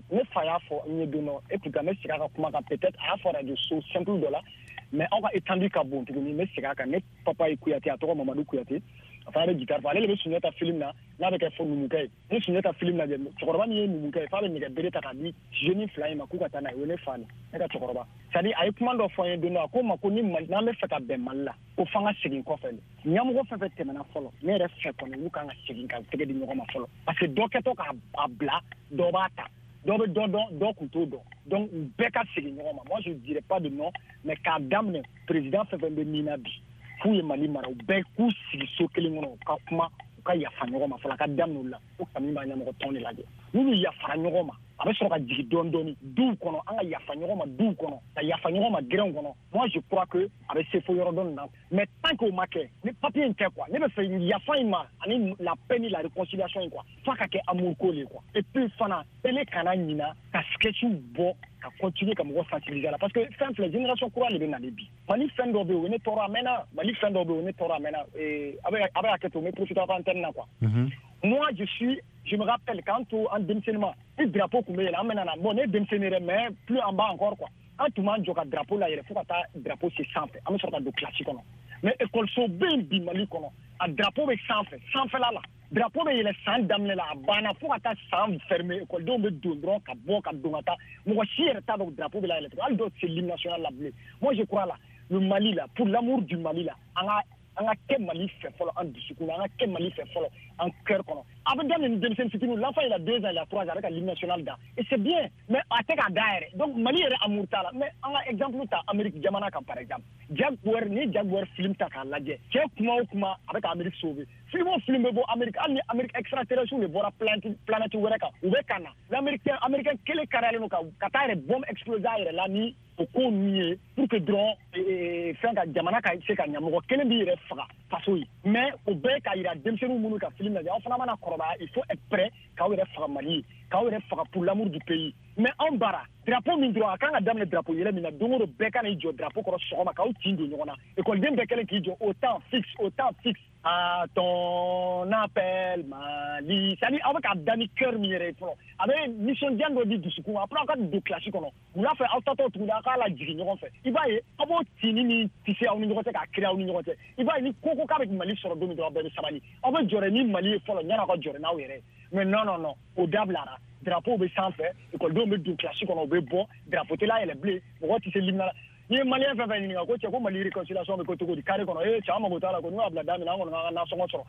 ne fa y'a fɔ n ye don dɔ et puis ka n bɛ segin a ka kuma kan peut-être a y'a fɔ radio so simple dɔ la mais aw ka étendue ka bon tuguni n bɛ segin a kan ne papa ye Kuyate a tɔgɔ Mamadu Kuyate a fana bɛ guitare fɔ ale de bɛ Sunjata film na n'a bɛ kɛ fɔ numukɛ ye ni Sunjata film lajɛ cɛkɔrɔba min ye numukɛ ye f'a bɛ nɛgɛ bere ta k'a di jeune fila in ma k'u ka taa n'a ye o ye ne fa de ne ka cɛkɔrɔba c'est à dire a ye kuma dɔ fɔ n ye don dɔ a ko n ma ko ni Mali n'an bɛ fɛ ka bɛn Mali la ko f'an ka segin kɔfɛ de ɲɛmɔgɔ fɛn fɛn tɛmɛna fɔlɔ ne yɛrɛ fɛ kɔni olu kan ka segin ka tɛgɛ di ɲɔgɔn ma fɔlɔ parce que dɔ kɛtɔ k'a bila dɔ b'a ta dɔ bɛ dɔ dɔn dɔ kun t'o dɔn donc u bɛɛ ka segin ɲɔgɔn ma moi je dirais pas de non mais k'a daminɛ président fɛn fɛn bɛ min na bi k'u ye Mali mara u bɛɛ k'u sigi so kelen kɔnɔ u ka kuma u ka yafa ɲɔgɔn ma fɔlɔ a ka daminɛ o la ko Kami b'a ɲɛmɔgɔ tɔn de lajɛ n'u yafara ɲɔgɔn ma a bɛ sɔrɔ ka jigin dɔɔni dɔɔni duw kɔnɔ an ka yafa ɲɔgɔn ma duw kɔnɔ ka yafa ɲɔgɔn ma gɛrɛnw kɔnɔ moi je crois que a bɛ se fo yɔrɔ dɔ nin na mais tant que o ma kɛ ni papier in tɛ quoi ne bɛ fɛ yafa in ma ani la paix ni la réconciliation in quoi f'a ka kɛ amour ko le quoi et puis fana télé kana ɲina ka sketchiw bɔ ka continuer ka mɔgɔ sensibiliser la parce que fɛn filɛ génération kura de bɛ nalen bi Mali fɛn dɔ bɛ yen o ye ne tɔɔrɔ a mɛnna Mali fɛn dɔ bɛ yen o ye ne tɔɔrɔ a mɛnna a bɛ hakɛ to n bɛ profiter a ka antenne na quoi moi je me rappelle quand en denmisɛnninma ni drapeau tun bɛ yɛlɛ an bɛ nana bon ne ye denmisɛnnin yɛrɛ mais plus en bas encore quoi an tun b'an jɔ ka drapeau la yɛlɛ fo ka taa drapeau se sanfɛ an bɛ sɔrɔ ka don classe kɔnɔ mais école bɛ yen bi Mali kɔnɔ a drapeau bɛ sanfɛla la drapeau bɛ yɛlɛ san daminɛ la a banna fo ka taa san fermé écoledenw bɛ don dɔrɔn ka bɔ ka don ka taa mɔgɔ si yɛrɛ t'a dɔn drapeau bɛ la yɛlɛ hali dɔw tɛ se l'hymne national la bilen moi je crois là le Mali là pour l'amour du Mali là an ka kɛ Mali fɛ fɔlɔ an dusukun an ka kɛ Mali fɛ fɔlɔ an cœur kɔnɔ a bɛ daminɛ ni denmisɛnnin fitinin l'enfant il a 2 ans il a 3 ans a bɛ ka l'hymne national da et c'est bien mais a tɛ k'a da yɛrɛ donc Mali yɛrɛ amour t'a la mais an ka exemple ta Amérique jamana kan par exemple Jaguar ni Jaguar film ta k'a lajɛ cɛ kuma o kuma a bɛ ka Amérique sauver film o film bɛ bɔ Amérique hali ni Amérique extraterrestre de bɔra planète wɛrɛ kan u bɛ ka na l'américain kelen kariyalen don ka taa yɛrɛ bombe exploser a yɛrɛ la ni o ko ninnu ye pour que dɔrɔn fɛn ka jamana ka se ka ɲɛ mɔgɔ kelen b'i yɛrɛ faga faso ye mais o bɛɛ k'a yira denmisɛnninw minnu ka film lajɛ aw fana mana kɔrɔbaya il faut être prêt k'aw yɛrɛ faga Mali ye k'aw yɛrɛ faga pour l'amour du pays mais anw bara drapeau min dɔrɔn a kan ka daminɛ drapeau yɛlɛ min na don o don bɛɛ ka n'i jɔ drapeau kɔrɔ sɔgɔma k'aw tin don ɲɔgɔn na écoleden bɛɛ kɛlen k'i jɔ au temps fixe à ton appel Mali c'est-à-dire aw bɛ k'a da ni cœur min yɛrɛ ye fɔlɔ a bɛ nisɔndiya dɔ di dusukun après aw ka don classe kɔnɔ wula fɛ aw tatɔ tuguni aw k'a lajigin ɲɔgɔn fɛ i b'a ye aw b'o tini ni tise aw ni ɲɔgɔn cɛ k'a kiri aw ni ɲɔgɔn cɛ i b'a ye ni ko k'a bɛ Mali sɔrɔ don min dɔrɔn aw bɛɛ bɛ sabali aw bɛ jɔrɛ ni Mali ye fɔlɔ yanni aw ka jɔrɛ n'aw yɛrɛ mais non o dabilara drapeau bɛ sanfɛ écoledenw bɛ don classe kɔnɔ u bɛ bɔ drapeau tɛ la yɛlɛ bilen mɔgɔ tɛ se l'hymne na ni ye malien fɛn fɛn ɲininka ko cɛ ko Mali réconciliation bɛ ko cogo di carré kɔnɔ cɛ an mago t'a la ko n'u y'a bila da min na an kɔni k'an ka nasɔngɔ sɔrɔ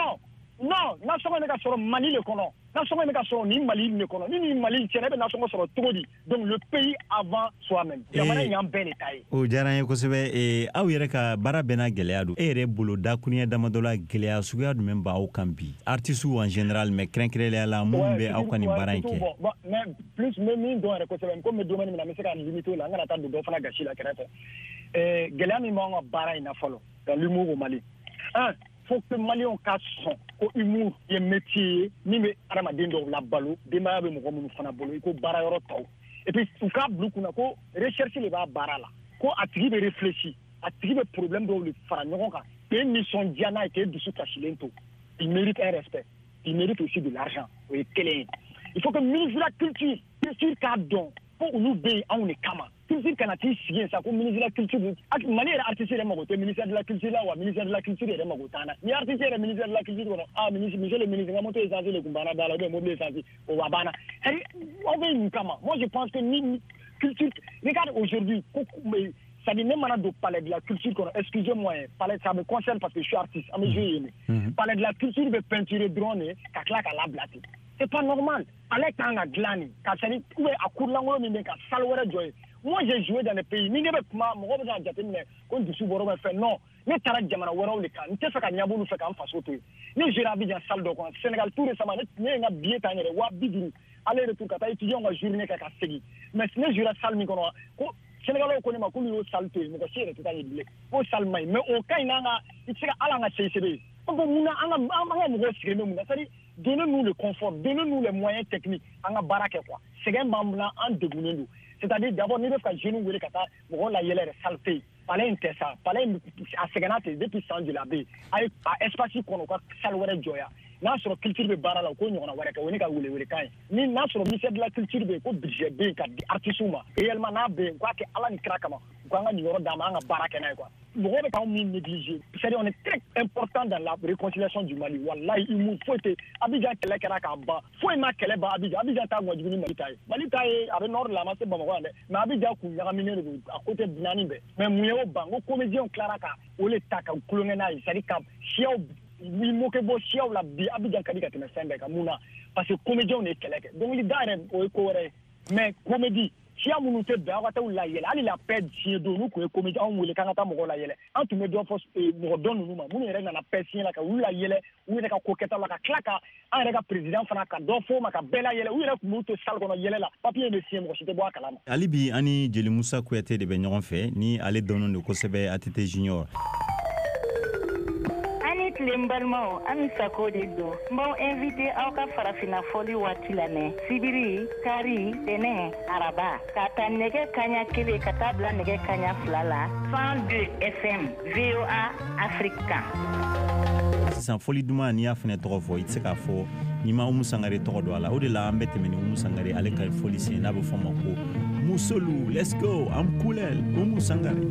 non nasɔngɔ bɛ ka sɔrɔ Mali de kɔnɔ nasɔngɔ bɛ ka sɔrɔ ni Mali de kɔnɔ ni Mali cɛna bɛ nasɔngɔ sɔrɔ cogo di donc le pays avant soi-même jamana in y'an bɛɛ de ta ye o diyara n ye kosɛbɛ aw yɛrɛ ka baara bɛɛ n'a gɛlɛya don e yɛrɛ bolo dakuruɲɛ damadɔ la gɛlɛya suguya jumɛn b'aw kan bi artistes en général mais kɛrɛnkɛrɛnnenya la mun bɛ aw ka nin baara in kɛ mais plus min dɔn yɛrɛ kosɛbɛ comme domaine min na n bɛ se ka limiter o la an kana taa don dɔ fana gasi la kɛrɛfɛ gɛlɛya min b'anw ka baara in na fɔlɔ dans l'humour au Mali faut que Maliens ka sɔn ko humour ye métier ye min bɛ adamaden dɔw la balo denbaya bɛ mɔgɔ minnu fana bolo i ko baara yɔrɔ tɔw et puis u k'a bila u kunna ko recherche de b'a baara la ko a tigi bɛ réfléchir a tigi bɛ problème dɔw de fara ɲɔgɔn kan k'e nisɔndiya n'a ye k'e dusu kasilen to il mérite un respect il mérite aussi de l'argent o ye kelen ye il faut que ministre de la culture k'a dɔn ko olu bɛ yen anw de kama culture kana t'i sigi yen sa ko ministre de la culture Mali yɛrɛ artiste yɛrɛ mago tɛ ministère de la culture la wa ministère de la culture yɛrɛ mago t'an na ni artiste yɛrɛ ministère de la culture kɔnɔ monsieur le ministre n ka moto essence de tun banna da la ou bien mobile essence o wa banna aw bɛ nin kama moi je pense que ni culture regarde aujourd'hui c'est-à-dire ne mana don palais de la culture kɔnɔ excusez-moi palais ça me concerne parce que je suis artiste an bɛ jouer yen palais de la culture bɛ peinture dɔrɔn de ka tila ka labila ten c'est pas normal ale kan ka dilan nin ka c'est-à-dire ou bien a kurulankolo min bɛ ka salle wɛrɛ jɔ yen moi j'ai joué dans les pays ni ne bɛ kuma mɔgɔ bɛ ka jateminɛ ko n dusu bɔrɔ bɛ fɛn non ne taara jamana wɛrɛw de kan n tɛ fɛ ka ɲabulu fɛ k'an faso to yen ne joué Abidjan salle dɔ kɔnɔ Sénégal tout récemment ne ye n ka billet ta n yɛrɛ 250 aller retour ka taa étudiant ka journée kɛ ka segin mais ne joué salle min kɔnɔ ko Sénégalais ko ne ma k'olu y'o salle to yen mɔgɔ si yɛrɛ tɛ taa yen bilen o salle man ɲi mais o ka ɲi n'an ka i tɛ se ka hali an ka CICB ye bon mun na an ka mɔgɔw sigilen bɛ mun na c'est-à-dire donnez-nous le confort donnez-nous les moyens techniques an ka baara kɛ quoi sɛgɛn b'an bila an degunnen don c'est-à-dire d'abord n'i bɛ fɛ ka jeunes wele ka taa mɔgɔw la yɛlɛ yɛrɛ salle tɛ yen palais in tɛ sa palais in a sɛgɛnna ten depuis san joli a bɛ yen a espace kɔnɔ u ka salle wɛrɛ jɔya n'a sɔrɔ culture bɛ baara la ko ɲɔgɔnna wɛrɛ kɛ o ni ka wele kan ye ni n'a sɔrɔ ministère de la culture bɛ ko budget bɛ ka di artistes ma réellement n'a bɛ k'a kɛ Ala ni kira kama k'an ka nin yɔrɔ d'a ma an ka baara kɛ n'a ye quoi mɔgɔw bɛ k'anw min négliger c'est-à-dire on est très important dans la réconciliation du Mali wallahi imu foyi tɛ Abidjan kɛlɛ kɛra k'a ban foyi ma kɛlɛ ban Abidjan t'a ŋɔjugu ni Mali ta ye a bɛ nord la a ma se Bamakɔ yan dɛ mais Abidjan kun ɲagaminen de don a côté naani bɛɛ mais mun ye o ban ko comédien tilara ka o le ta ka kulonkɛ n'a ye c'est-à-dire ka siyaw ni moke bɔ siyaw la bi Abidjan ka di ka tɛmɛ fɛn bɛɛ kan mun na parce que comédien de ye kɛlɛ kɛ dɔnkilida yɛrɛ o ye ko wɛrɛ ye mais comédie siya minnu tɛ bɛn aw ka taa u la yɛlɛ hali la paix siɲɛ don n'u tun ye comédien anw wele k'an ka taa mɔgɔw la yɛlɛ an tun bɛ dɔ fɔ mɔgɔ dɔn ninnu ma minnu yɛrɛ nana paix siɲɛ la ka u la yɛlɛ u yɛrɛ ka ko kɛtaw la ka tila ka an yɛrɛ ka président fana ka dɔ fɔ o ma ka bɛɛ la yɛlɛ u yɛrɛ tun b'u to salle kɔnɔ yɛlɛ la papier bɛ siɲɛ mɔgɔ si tɛ bɔ a kalama. hali bi ani Jeli Musa Kuyate de bɛ ɲɔgɔn fɛ ni ale dɔnnen don kosɛbɛ ATT Junior. tile n balimaw an sago de don n b'aw invité aw ka farafina fɔli waati la nɛ sibiri kari tɛnɛ araba ka ta nɛgɛ kaɲa 1 ka taa bila nɛgɛ kaɲa 2 la 102 FM VOA Africa. Sisan fɔli duman n'i y'a fɛnɛ tɔgɔ fɔ i tɛ se k'a fɔ n'i ma Umu Sangare tɔgɔ dɔn a la o de la an bɛ tɛmɛ ni Umu Sangare ale ka fɔli sen n'a bɛ fɔ ma ko Musolu let's go I'm coolel Umu Sangare.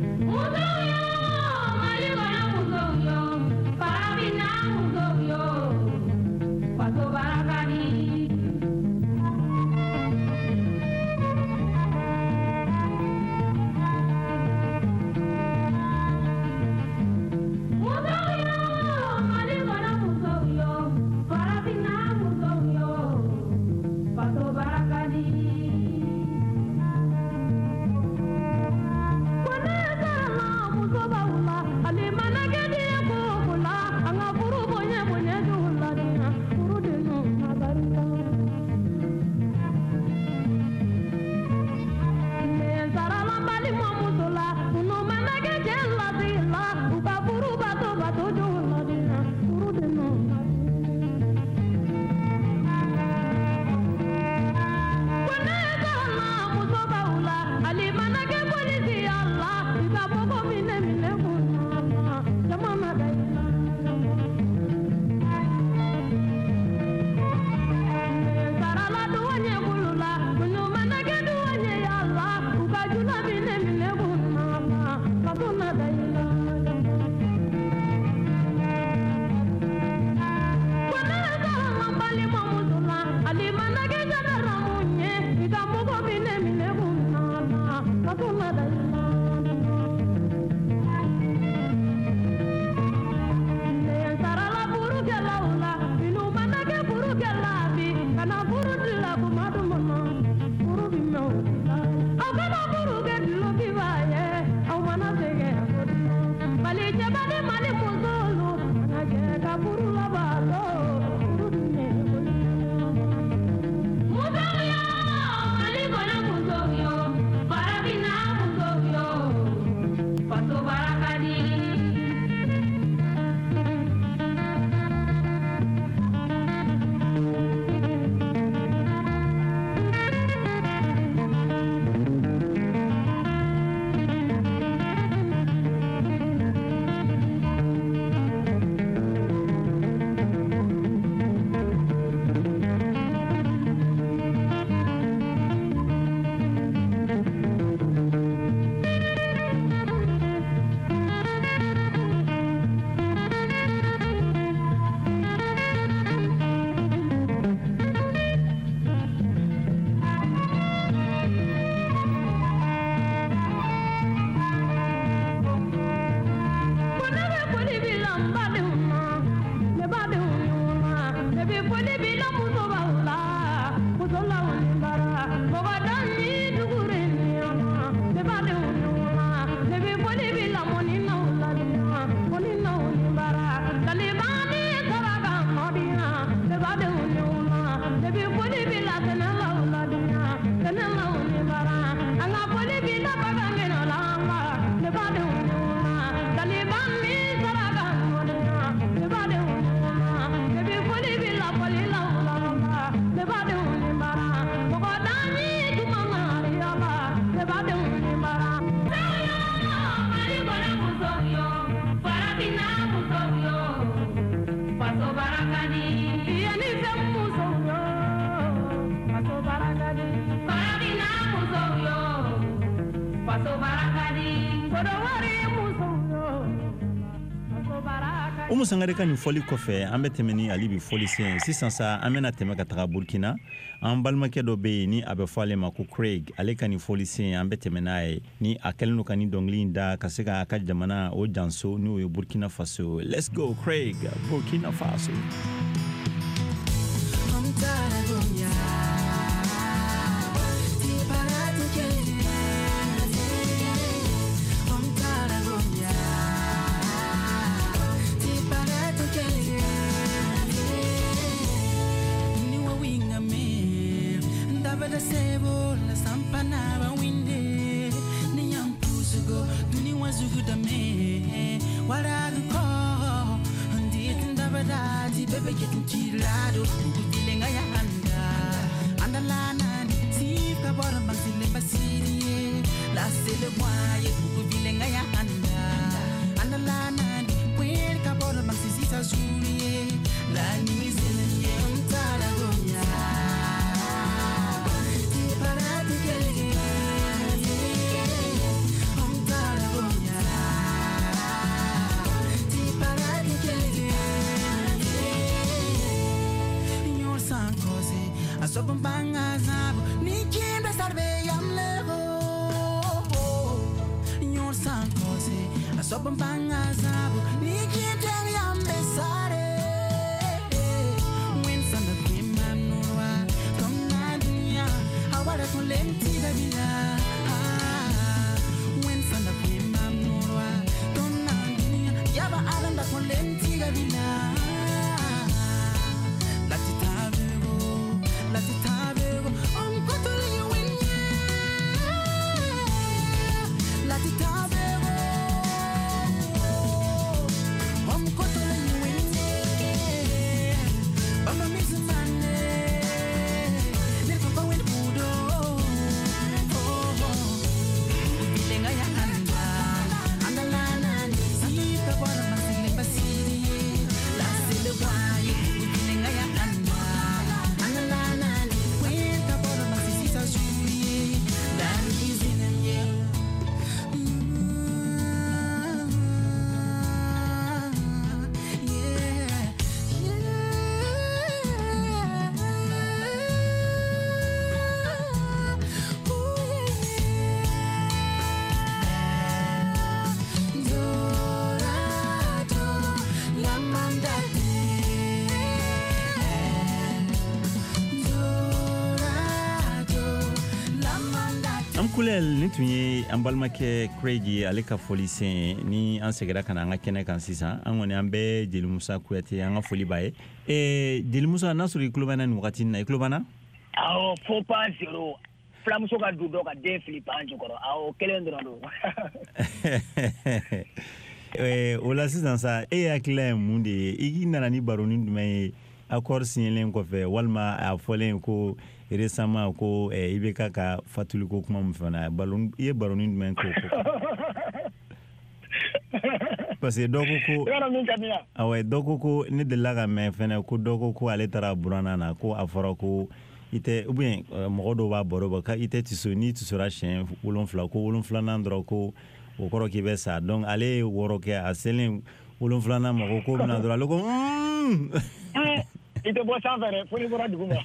Umu Sangare ka nin fɔli kɔfɛ an bɛ tɛmɛ ni Ali bi fɔli sen sisan sa an bɛna tɛmɛ ka taga Burkina an balimakɛ dɔ bɛ yen ni a bɛ fɔ ale ma ko Craig ale ka nin fɔli sen an bɛ tɛmɛ n'a ye ni a kɛlen don ka nin dɔnkili in da ka se ka ka jamana o janso n'o ye Burkina Faso. Let's go Craig, Burkina Faso. Kulel ni tun ye an balimakɛ Craig ale ka foli sen ni an segira kana an ka kɛnɛ kan sisan an kɔni an bɛ Jeli Musa Kuyate an ka foli b'a ye Jeli Musa n'a sɔrɔ i tulo b'an na nin wagati in na i tulo b'an na awɔ faux pas zéro fulamuso ka du dɔ ka den fili pan jukɔrɔ awɔ kelen dɔrɔn don o la sisan sa e hakilila ye mun de ye i nana ni baronin jumɛn ye accord signalen kɔfɛ walima a fɔlen ko récemment ko IBK ka fatuli ko kuma mun fana i ye baronin jumɛn ko parce que dɔ ko ko ne delila ka mɛn fɛnɛ ko dɔ ko ale taara buranna na ko a fɔra ko i tɛ ou bien mɔgɔ dɔw b'a baro bɔ ka i tɛ tiso ni tisora siɲɛ 7 ko 7nan dɔrɔn ko o kɔrɔ k'i bɛ sa donc ale ye 6 kɛ a selen 7nan ma ko bɛna dɔrɔn ale ko i tɛ bɔ sanfɛ dɛ fo ni bɔra dugu ma.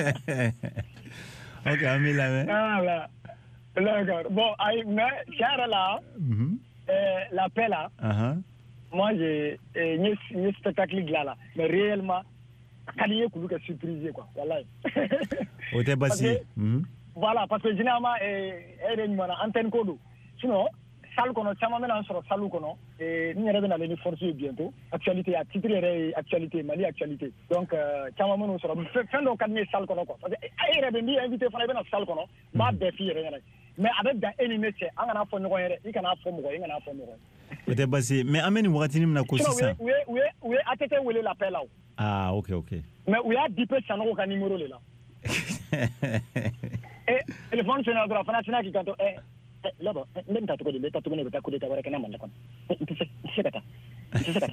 Ok, an b'i lamɛn. D'accord. Bon, mais tiɲɛ yɛrɛ la, la paix là, moi j'ai spectacle dilan la, mais réellement a ka di n ye k'olu kɛ surprise ye quoi, wallahi. O tɛ basi ye. Voilà, parce que généralement yɛrɛ ɲuman na antenne ko don, sinon salle kɔnɔ caman bɛna an sɔrɔ salle kɔnɔ n yɛrɛ bɛna ale ni force ye bientôt actualité a titre yɛrɛ ye actualité Mali actualité donc caman bɛn'o sɔrɔ fɛn dɔw ka di ne ye salle kɔnɔ quoi parce que e yɛrɛ bɛ n'i invité fana i bɛna salle kɔnɔ n b'a bɛɛ f'i yɛrɛ ɲɛna mais a bɛ dan e ni ne cɛ an kana fɔ ɲɔgɔn ye dɛ i kana fɔ mɔgɔ ye i kana fɔ mɔgɔ ye. O tɛ basi ye mais an bɛ nin wagati min na ko sisan. u ye ATT wele l'appel la o. Ah ok. mais u y'a bipe Sanogo ka numéro de la. téléphone sonné dɔrɔn fana sinna k'i kanto là-bas, ne bɛ taa cogo di ne taa cogo ne bɛ taa coup d'état wɛrɛ kɛ ne man kɔnɔ n tɛ se ka taa.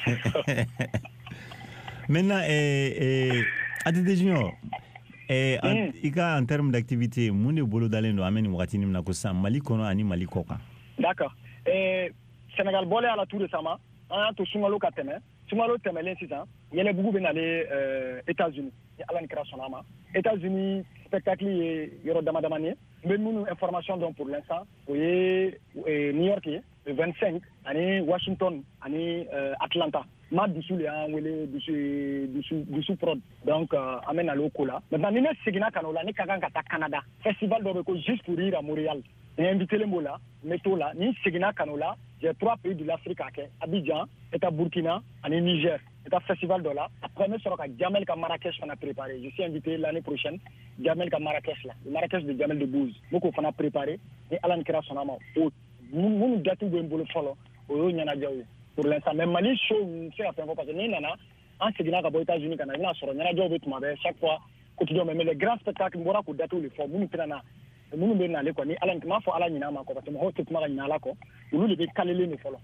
Maintenant ATT Junior i ka en termes d'activité mun de bolo dalen don an bɛ nin wagati min na ko sisan Mali kɔnɔ ani Mali kɔ kan. D'accord. Sénégal bolé à la tour récemment an to sumalo ka tɛmɛ sumalo tɛmɛlen sisan yɛlɛbugu bɛ nale États-Unis ni Ala ni kira sɔnna ma États-Unis spectacle ye yɔrɔ damadamani ye n bɛ minnu information dɔn pour l'instant o ye New York ye le 25 ani Washington ani Atlanta ma dusu le y'an wele dusu prod donc an bɛ nale o ko la maintenant ni ne seginna ka na o la ne ka kan ka taa Canada festival dɔ bɛ ko juste pour rire à Montréal ni invité len b'o la n bɛ t'o la ni seginna ka na o la j'ai 3 pays de l'Afrique à kɛ Abidjan État Burkina ani Niger État festival dɔ la après n bɛ sɔrɔ ka Jamel ka Marrakech fana préparé je suis invité l'année prochaine Jamel ka Marrakech la le Marrakech de Jamel Debbouze n bɛ k'o fana préparé ni Ala ni kira sɔnna ma o minnu date bɛ n bolo fɔlɔ o y'o ɲɛnajɛw ye pour l'instant mais Mali show n se ka fɛn fɔ parce que n'i nana an seginna ka bɔ États-Unis ka na i bɛna sɔrɔ ɲɛnajɛw bɛ tuma bɛɛ chaque fois quotidien mais les grands spectacles n bɔra k'o datew de fɔ minnu tɛna na minnu bɛ nale kɔ ni Ala m'a fɔ Ala ɲin'a ma kɔ parce que mɔgɔw tɛ kuma ka ɲin'a la kɔ olu de bɛ kalelen de fɔlɔ.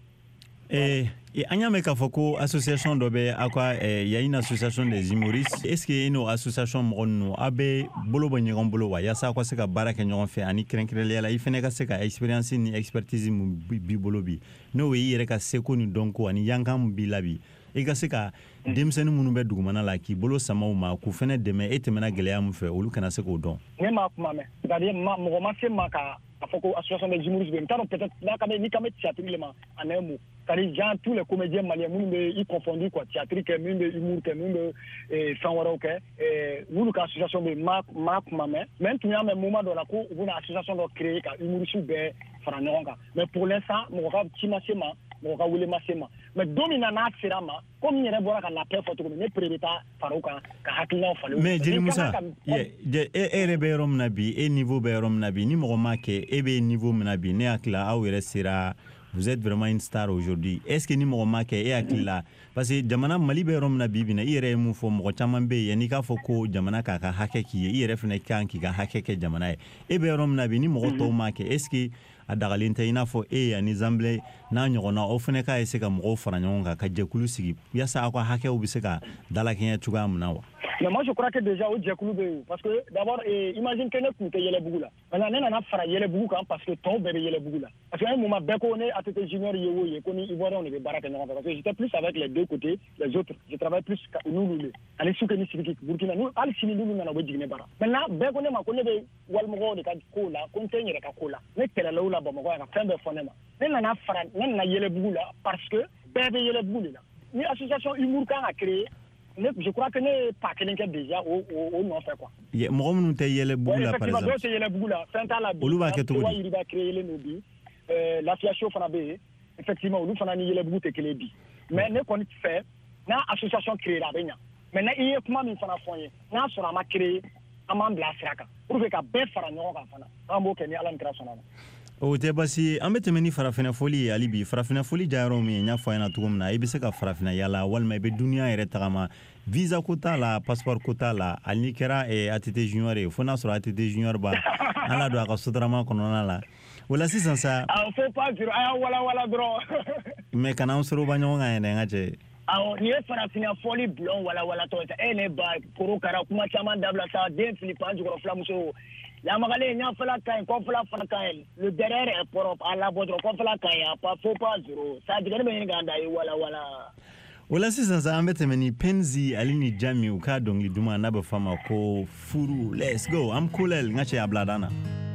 An y'a mɛn k'a fɔ ko association dɔ bɛ aw ka y a une association des humoristes est-ce que n'o association mɔgɔ ninnu aw bɛ bolo bɔ ɲɔgɔn bolo wa yaasa aw ka se ka baara kɛ ɲɔgɔn fɛ ani kɛrɛnkɛrɛnnenya la i fana ka se ka expérience ni expertise min b'i bolo bi n'o y'i yɛrɛ ka seko ni dɔnko ani yankan min b'i la bi i ka se ka denmisɛnnin minnu bɛ dugumana la k'i bolo sama u ma k'u fana dɛmɛ e tɛmɛna gɛlɛya min fɛ olu kana se k'o dɔn. Ne m'a kuma mɛn c'est-à-dire mɔgɔ ma se ma ka fɔ ko association des humoristes bɛ n t'a dɔn peut-être ni ka bɛ théâtre le ma en un mot c'est-à-dire genre tous les comédiens maliens minnu bɛ i confondu quoi théâtre kɛ minnu bɛ humour kɛ minnu bɛ fɛn wɛrɛw kɛ minnu ka association bɛ ma kuma mɛn mais n tun y'a mɛn moment dɔ la ko u bɛna association dɔ créer ka humoristes bɛɛ fara ɲɔgɔn kan mais pour l'instant mɔgɔ ka ci ma se ma mɔgɔ ka wele ma se ma mais don min na n'a sera ma komi n yɛrɛ bɔra ka lapin fɔ cogo min ne pere bɛ taa fara u kan ka hakilinaw falen. mais Jeli Musa e yɛrɛ bɛ yɔrɔ min na bi e niveau bɛ yɔrɔ min na bi ni mɔgɔ ma kɛ e bɛ niveau min na bi ne hakili la aw yɛrɛ sera vous êtes vraiment une star aujourd'hui est-ce que ni mɔgɔ ma kɛ e hakili la parce que jamana Mali bɛ yɔrɔ min na bi bi na i yɛrɛ ye mun fɔ mɔgɔ caman bɛ yen n'i k'a fɔ ko jamana k'a ka hakɛ k'i ye i yɛrɛ fana kan k'i ka hakɛ kɛ jamana ye e bɛ yɔrɔ min na bi ni mɔgɔ tɔw ma kɛ est-ce que a dagalen tɛ i n'a fɔ e ani Zanbilɛ n'a ɲɔgɔnna aw fana k'a se ka mɔgɔw fara ɲɔgɔn kan ka jɛkulu sigi yaasa aw ka hakɛw bɛ se ka dalakɛɲɛ cogoya min na wa. Mais moi je crois que déjà au jɛkulu bɛ yen parce que d'abord imagine que ne tun tɛ Yɛlɛbugu la maintenant ne nana fara Yɛlɛbugu kan parce que tɔw bɛɛ bɛ Yɛlɛbugu la parce que un moment bɛɛ ko ne ATT Junior ye o ye ko ni Ivoiriens de bɛ baara kɛ ɲɔgɔn fɛ parce que j'étais plus avec les deux côtés les autres je travaille plus n'olu ani Suke ni Sidiki Burkina n'u hali sini n'olu nana u bɛ jigin ne bara maintenant bɛɛ ko ne ma ko ne bɛ walimɔgɔw de ka ko la ko n tɛ n yɛrɛ ka ko la ne kɛlɛla u la Bamakɔ yan ka fɛn bɛɛ fɔ ne ma ne nana Yɛlɛbugu la parce que bɛɛ bɛ Yɛlɛbugu de la ni association humour kan ka créer je crois que ne pas kelen kɛ déjà o nɔfɛ quoi. Mɔgɔ minnu tɛ Yɛlɛbugu la par exemple. Dɔw tɛ Yɛlɛbugu la fɛn t'a la bi. Olu b'a kɛ cogo di? Yiriba créé len don bi l'association fana bɛ yen effectivement olu fana ni Yɛlɛbugu tɛ kelen bi mais ne kɔni fɛ n'a association créé a bɛ ɲa maintenant i ye kuma min fana fɔ n ye n'a sɔrɔ a ma créé an b'an bila sira kan pour que ka bɛɛ fara ɲɔgɔn kan fana an b'o kɛ ni Ala ni kira sɔnna ma. O tɛ basi an bɛ tɛmɛ ni farafinna foli ye hali bi farafinna foli jayɔrɔ min ye n y'a fɔ a ɲɛna cogo min na i bɛ se ka farafinna yala walima i bɛ duniya yɛrɛ tagama visa ko t'a la passeport ko t'a la hali n'i kɛra ATT Junior ye fo n'a sɔrɔ ATT Junior b'a ala don a ka sotarama kɔnɔna la o la sisan sa. faut pas dire a y'a wala dɔrɔn. mais kana an soroba ɲɔgɔn kan yɛrɛ n ka cɛ. Awɔ ni ye farafinna fɔli bulon wala tɔ e ne ba korokara kuma caman dabila sa den Filipan jukɔrɔ filamuso Lamagale ɲafɛla ka ɲi kɔfɛla fana ka ɲi le derrière est propre à la bɔtɔrɔ kɔfɛla ka ɲi faut pas zéro ça digɛni bɛ ɲini k'an da ye wala. O la sisan sa an bɛ tɛmɛ ni Penzi ale ni Jami u ka dɔnkili duman n'a bɛ f'a ma ko furu let's go am Kulel n ka cɛ a bila dan na.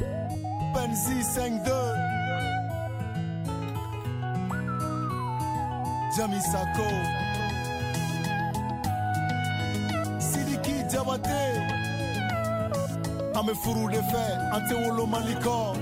Penzi 5-2 Jami Sako Sidiki Diabaté Ame furu de fɛ an tɛ wolo Mali kɔ.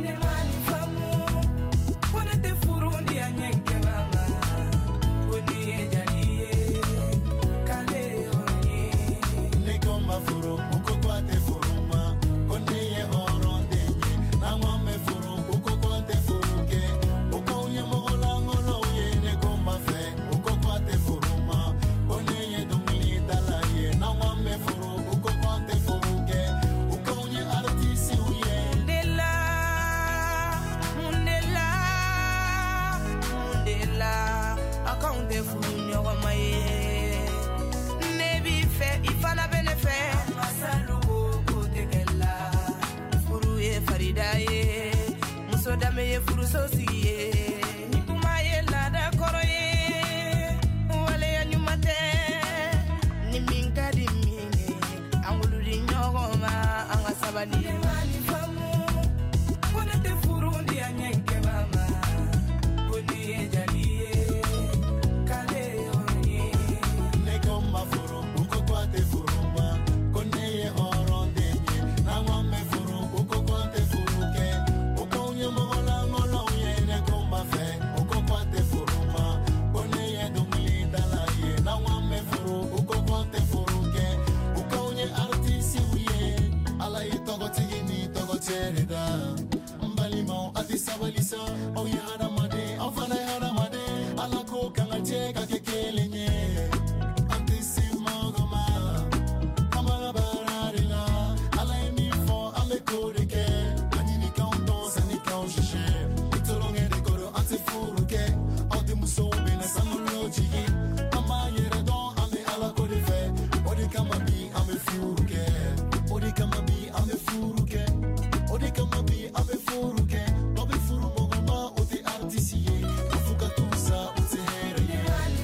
Dame ye furu so siye balisa o ye hadamade o fana ye hadamade ala ko kan ka cɛ ka kɛ kelen ye an tɛ se mɔgɔ ma an b'a baara de la ala ye min fɔ an bɛ ko de kɛ a ɲinikanw dɔn sannikanw sise i tolonkɛ de kɔrɔ an tɛ furu kɛ aw tɛ musow bɛ na sankolon jigin an b'a yɛrɛ dɔn an bɛ ala ko de fɛ o de kama bi an bɛ furu kɛ o de kama bi an bɛ furu kɛ o de kama bi an bɛ furu kɛ dɔ bɛ furu mɔgɔ ma o tɛ artiste ye a fo ka t'u sa o tɛ hɛrɛ ye.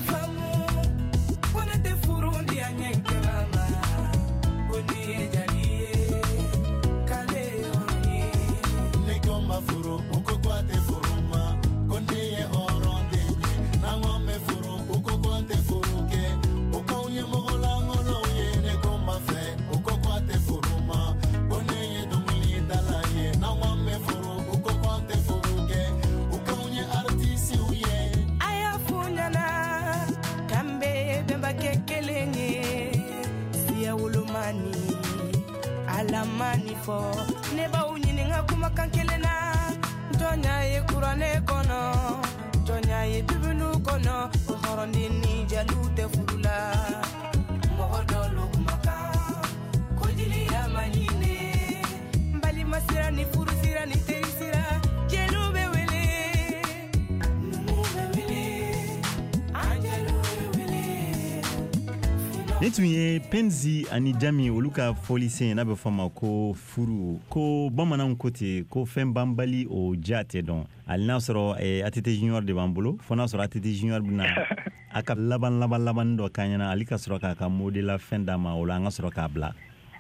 ko ne tɛ furu di a ɲɛ kɛra ma ko ni ye jali ye k'ale ye hɔrɔn ye. ne ko n ma furu o ko ko a tɛ furu ma ko ne ye hɔrɔn den ye n'an ko an bɛ furu o ko ko an tɛ furu kɛ o k'anw ye mɔgɔ lankolonw ye ne ko n ma fɛ o ko ko a tɛ furu ma ko ne ye dɔnkilidala ye n'an ko an bɛ furu o ko ko an tɛ furu kɛ o k'anw ye artisiw ye. a y'a f'u ɲɛna k'an bɛ bɛnbakɛ kelen ye siya wolomani ala mani fɔ ne b'aw ɲininka kumakan kelen na jɔnya ye kuranɛ kɔnɔ jɔnya ye bibiliw kɔnɔ o hɔrɔnden ni jaliw tɛ furu la mɔgɔ dɔ lo kumakan ko jeliya man ɲinɛ n balima sira ni furu sira ni teri sira jeliw bɛ wele numuw bɛ wele an jeliw bɛ wele. ne tun ye Penzi ani Jami olu ka fɔli sen n'a bɛ fɔ ma ko furu ko bamananw ko ten ko fɛn banbali o ja tɛ dɔn hali n'a sɔrɔ ATT Junior de b'an bolo fo n'a sɔrɔ ATT Junior bɛna a ka laban dɔ k'an ɲɛna ale ka sɔrɔ k'a ka mot de la fin d'a ma o la an ka sɔrɔ k'a bila.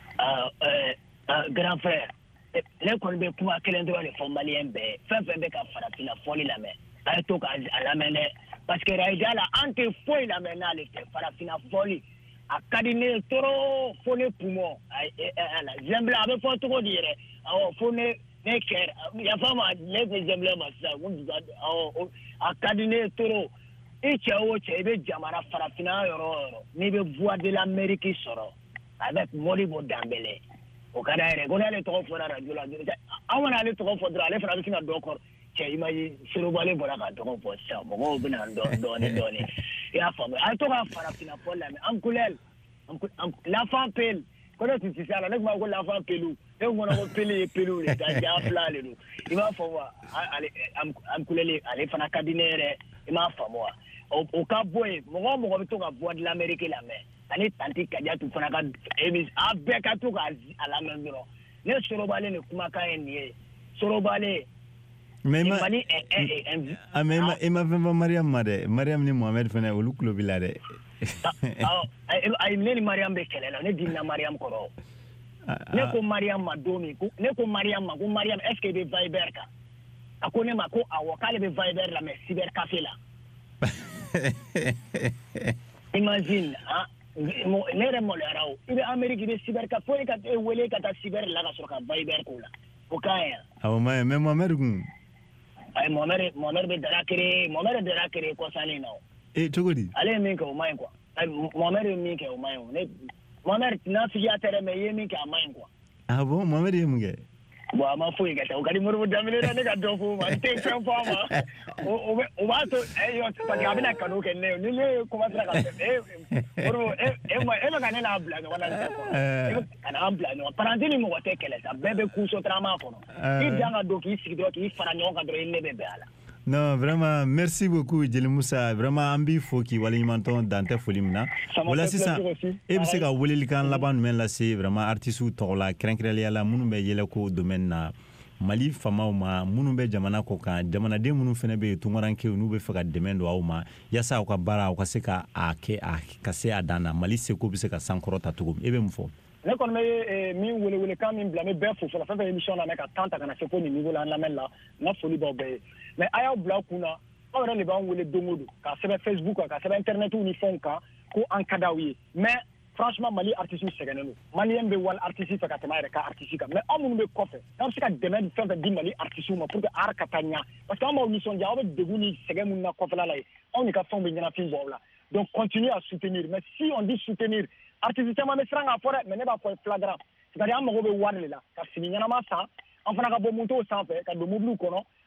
grand frère ne kɔni bɛ kuma kelen dɔrɔn de fɔ maliyɛn bɛɛ fɛn fɛn bɛ ka farafinna fɔli lamɛn a ye to k'a lamɛn dɛ parce que raja la an tɛ foyi lamɛn n'ale tɛ farafinna fɔli a ka di ne trop fo ne poumon zɛnbila a bɛ fɔ cogo di yɛrɛ awɔ fo ne kɛra yafa ma ne tɛ zɛnbila ma sisan a ka di ne trop i cɛ o cɛ i bɛ jamana farafinna yɔrɔ o yɔrɔ n'i bɛ voix de l'Amérique sɔrɔ avec Modibo Dembélé o ka d'a yɛrɛ ko n'ale tɔgɔ fɔra radio la an mana ale tɔgɔ fɔ dɔrɔn ale fana bɛ sin ka dɔ kɔrɔ cɛ i ma ye Sorobale bɔra ka tɔgɔ fɔ sisan mɔgɔw bɛ na dɔɔnin i y'a faamu a ye to ka farafinna fɔ lamɛn Ankulɛl l'enfant pelle ko ne tun tɛ se a la ne tun b'a fɔ ko l'enfant pelu ne tun kɔnɔ ko pele ye pelu de ka ja fila de don i b'a fɔ wa Ankulɛl ale fana ka di ne yɛrɛ i m'a faamu wa o ka bɔ yen mɔgɔ o mɔgɔ bɛ to ka voix de l'Amérique lamɛn ani tanti Kadiatu fana ka émission a bɛɛ ka to k'a lamɛn dɔrɔn ne Sorobale ni kumakan ye nin ye Sorobale. mais ma fɛn fɔ Mariam ma dɛ Mariam ni Mohamed fana olu tulo b'i la dɛ. ayi ne ni Mariam bɛ kɛlɛ la ne dimina Mariam kɔrɔ ne ko Mariam ma don min ne ko Mariam ma ko Mariam est-ce que i bɛ Viber kan a ko ne ma ko awɔ k'ale bɛ Viber la mais cyber café la. imagine ne yɛrɛ maloyara o i bɛ Amérique i bɛ cyber café fo e ka wele ka taa cyber la ka sɔrɔ ka Viber k'o la o ka ɲi yan. awɔ mais Mohamed kun. ayi Mohamed bɛ dara kere kɔsannin na o. cogo di. ale ye min kɛ o ma ɲi quoi Mohamed ye min kɛ o ma ɲi o ne Mohamed nafigiya tɛ dɛ mais i ye min kɛ a ma ɲi quoi. ah bon Mohamed ye mun kɛ. bon a ma foyi kɛ o ka di Modibo Dembélé dɛ ne ka dɔ fɔ o ma n tɛ fɛn fɔ a ma o b'a to parce que a bɛna kanu kɛ ne ye ni ne commencera ka fɛn Modibo e bɛ ka ne n'a bila ɲɔgɔn na sisan quoi e bɛ ka n'an bila ɲɔgɔn paranti ni mɔgɔ tɛ kɛlɛ sa bɛɛ bɛ kunsotarama kɔnɔ i dan ka don k'i sigi dɔrɔn k'i fara ɲɔgɔn kan dɔrɔn i ne bɛ bɛn a la. non vraiment merci beaucoup Jeli Musa vraiment an b'i fo k'i waleɲumantɔn dan tɛ foli min na o la sisan e bɛ se ka welelikan laban jumɛn lase vraiment artistes tɔgɔ la kɛrɛnkɛrɛnnenya la minnu bɛ yɛlɛko domaine na Mali faamaw ma minnu bɛ jamana kɔ kan jamanaden minnu fana bɛ yen tunkarankew n'u bɛ fɛ ka dɛmɛ don aw ma yaasa aw ka baara aw ka se ka kɛ ka se a dan na Mali seko bɛ se ka sankɔrɔta cogo min e bɛ mun fɔ. ne kɔni bɛ min welewelekan min bila ne bɛɛ fo fɔlɔ fɛn fɛn émission lamɛn ka temps ta ka na se fo nin niveau la an lamɛn la n ka foli b'aw bɛɛ ye mais a y'aw bila kun na aw yɛrɛ de b'an wele don o don ka sɛbɛn Facebook kan ka sɛbɛn internetu ni fɛnw kan ko an ka d'aw ye mais franchement Mali artistes sɛgɛnnen don maliyɛn bɛ wali artiste fɛ ka tɛmɛ a yɛrɛ ka artiste kan mais aw minnu bɛ kɔfɛ n'aw bɛ se ka dɛmɛ fɛn fɛn di Mali artistes ma pour que art ka taa ɲɛ parce que an b'aw nisɔndiya aw bɛ degun ni sɛgɛn minnu na kɔfɛla la ye aw ni ka fɛnw bɛ ɲɛnafin bɔ aw la donc continuez à soutenir mais si on dit soutenir artiste caman bɛ siran k'a fɔ dɛ mais ne b'a fɔ flagrant c'est-à-dire an mago bɛ wari de la ka fini ɲɛnama san an fana ka bɔ moto sanfɛ ka don mobiliw kɔnɔ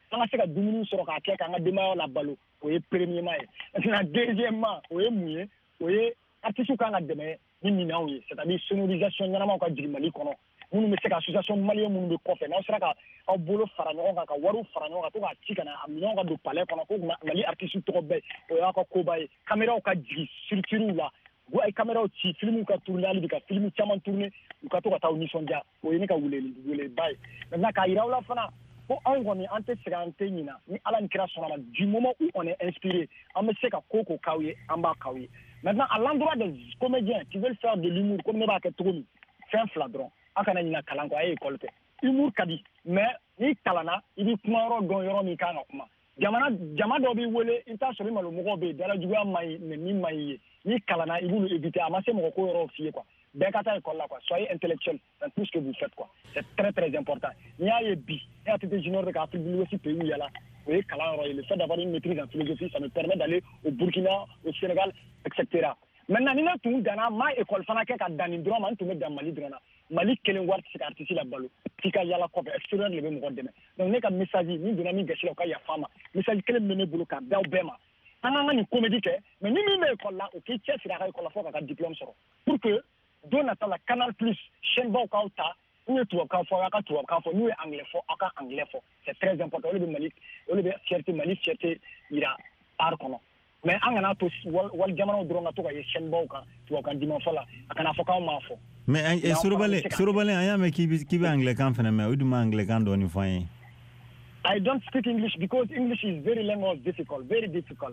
an ka se ka dumuni sɔrɔ k'a kɛ k'an ka denbaya labalo o ye premièrement ye maintenant deuxièmement o ye mun ye o ye artistes kan ka dɛmɛ ni minɛnw ye c'est-à-dire sonorisation ɲɛnamaw ka jigin Mali kɔnɔ minnu bɛ se ka association malien minnu bɛ kɔfɛ n'aw sera ka aw bolo fara ɲɔgɔn kan ka wariw fara ɲɔgɔn kan to k'a ci ka na a minɛnw ka don palais kɔnɔ ko Mali artistes tɔgɔ bɛɛ o y'a ka koba ye caméraw ka jigin structurew la u ye caméraw ci filmiw ka tourner hali bi ka film caman tourner u ka to ka taa u nisɔndiya o ye ne ka weleba ye maintenant k'a yira aw la fana ko anw kɔni an tɛ sɛgɛn an tɛ ɲina ni ala ni kira sɔnna ma du moment où on est inspiré an bɛ se ka ko k'aw ye an b'a k'aw ye maintenant à l'endroit des comédiens qui veulent faire de l'humour comme ne b'a kɛ cogo min fɛn fila dɔrɔn a kana ɲina kalan kɔ a ye école kɛ humour ka di mais n'i kalanna i bɛ kuma yɔrɔ dɔn yɔrɔ min kan ka kuma jama dɔ b'i wele i bɛ taa sɔrɔ i malo mɔgɔw bɛ yen dalajuguya man ɲi mais min man ɲi ye n'i kalanna i b'olu éviter a ma se mɔgɔ ko yɔrɔ f'i ye quoi bɛɛ ka taa école la quoi soyez intellectuel dans tout ce que vous faites quoi c'est très très important n'i y'a ye bi ne ATT Junior bɛ ka Afrique de l'Ouest pays yala o ye kalan yɔrɔ ye le fait d'avoir une maîtrise en philosophie ça me permet d'aller au Burkina au Sénégal etc. Maintenant ni ne tun danna ma école fana kɛ ka dan nin dɔrɔn ma n tun bɛ dan Mali dɔrɔn na Mali kelen wari tɛ se ka artiste labalo f'i ka yala kɔfɛ extérieur de bɛ mɔgɔ dɛmɛ donc ne ka message ni donna min gasi la o ka yafa n ma message kelen min bɛ ne bolo k'a d'aw bɛɛ ma an k'an ka nin comédie kɛ mais ni min bɛ école la o k'i cɛsiri a ka école la fo k'a ka diplôme sɔrɔ pour que don nata la Canal Plus chaîne baw k'aw ta n'u ye tubabukan fɔ aw ka tubabukan fɔ n'u ye anglais fɔ aw ka anglais fɔ c'est très important o de bɛ Mali fierté Mali fierté yira art kɔnɔ mais an kana to wali jamanaw dɔrɔn ka to ka ye chaîne baw kan tubabukan dimanche la a kana fɔ k'aw m'a fɔ mais Sorobale an y'a mɛn k'i bɛ anglais kan fana mɛn o dun ma anglais kan dɔɔni fɔ an ye. I don't speak English because English is very language difficult, very difficult.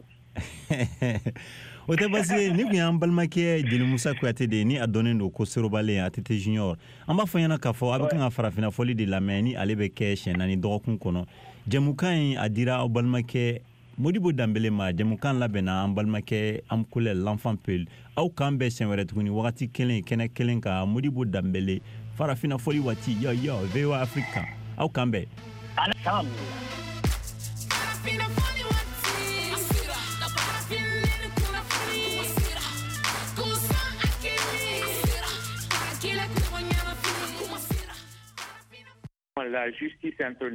O tɛ basi ye ni kun y'an balimakɛ Jeli Musa Kuyate de ye ni a dɔnnen don ko Sorobale ATT Junior an b'a fɔ ɲɛna k'a fɔ a bɛ kan ka farafina fɔli de lamɛn ni ale bɛ kɛ siɲɛ 4 dɔgɔkun kɔnɔ jɛmukan in a dira aw balimakɛ Modibo Dambele ma jɛmukan labɛnna an balimakɛ Amkule l'enfant Peul aw kan bɛɛ siɲɛ wɛrɛ tuguni wagati kelen kɛnɛ kelen ka Modibo Dambele farafina fɔli waati yo VOA Africa aw kan bɛɛ La justice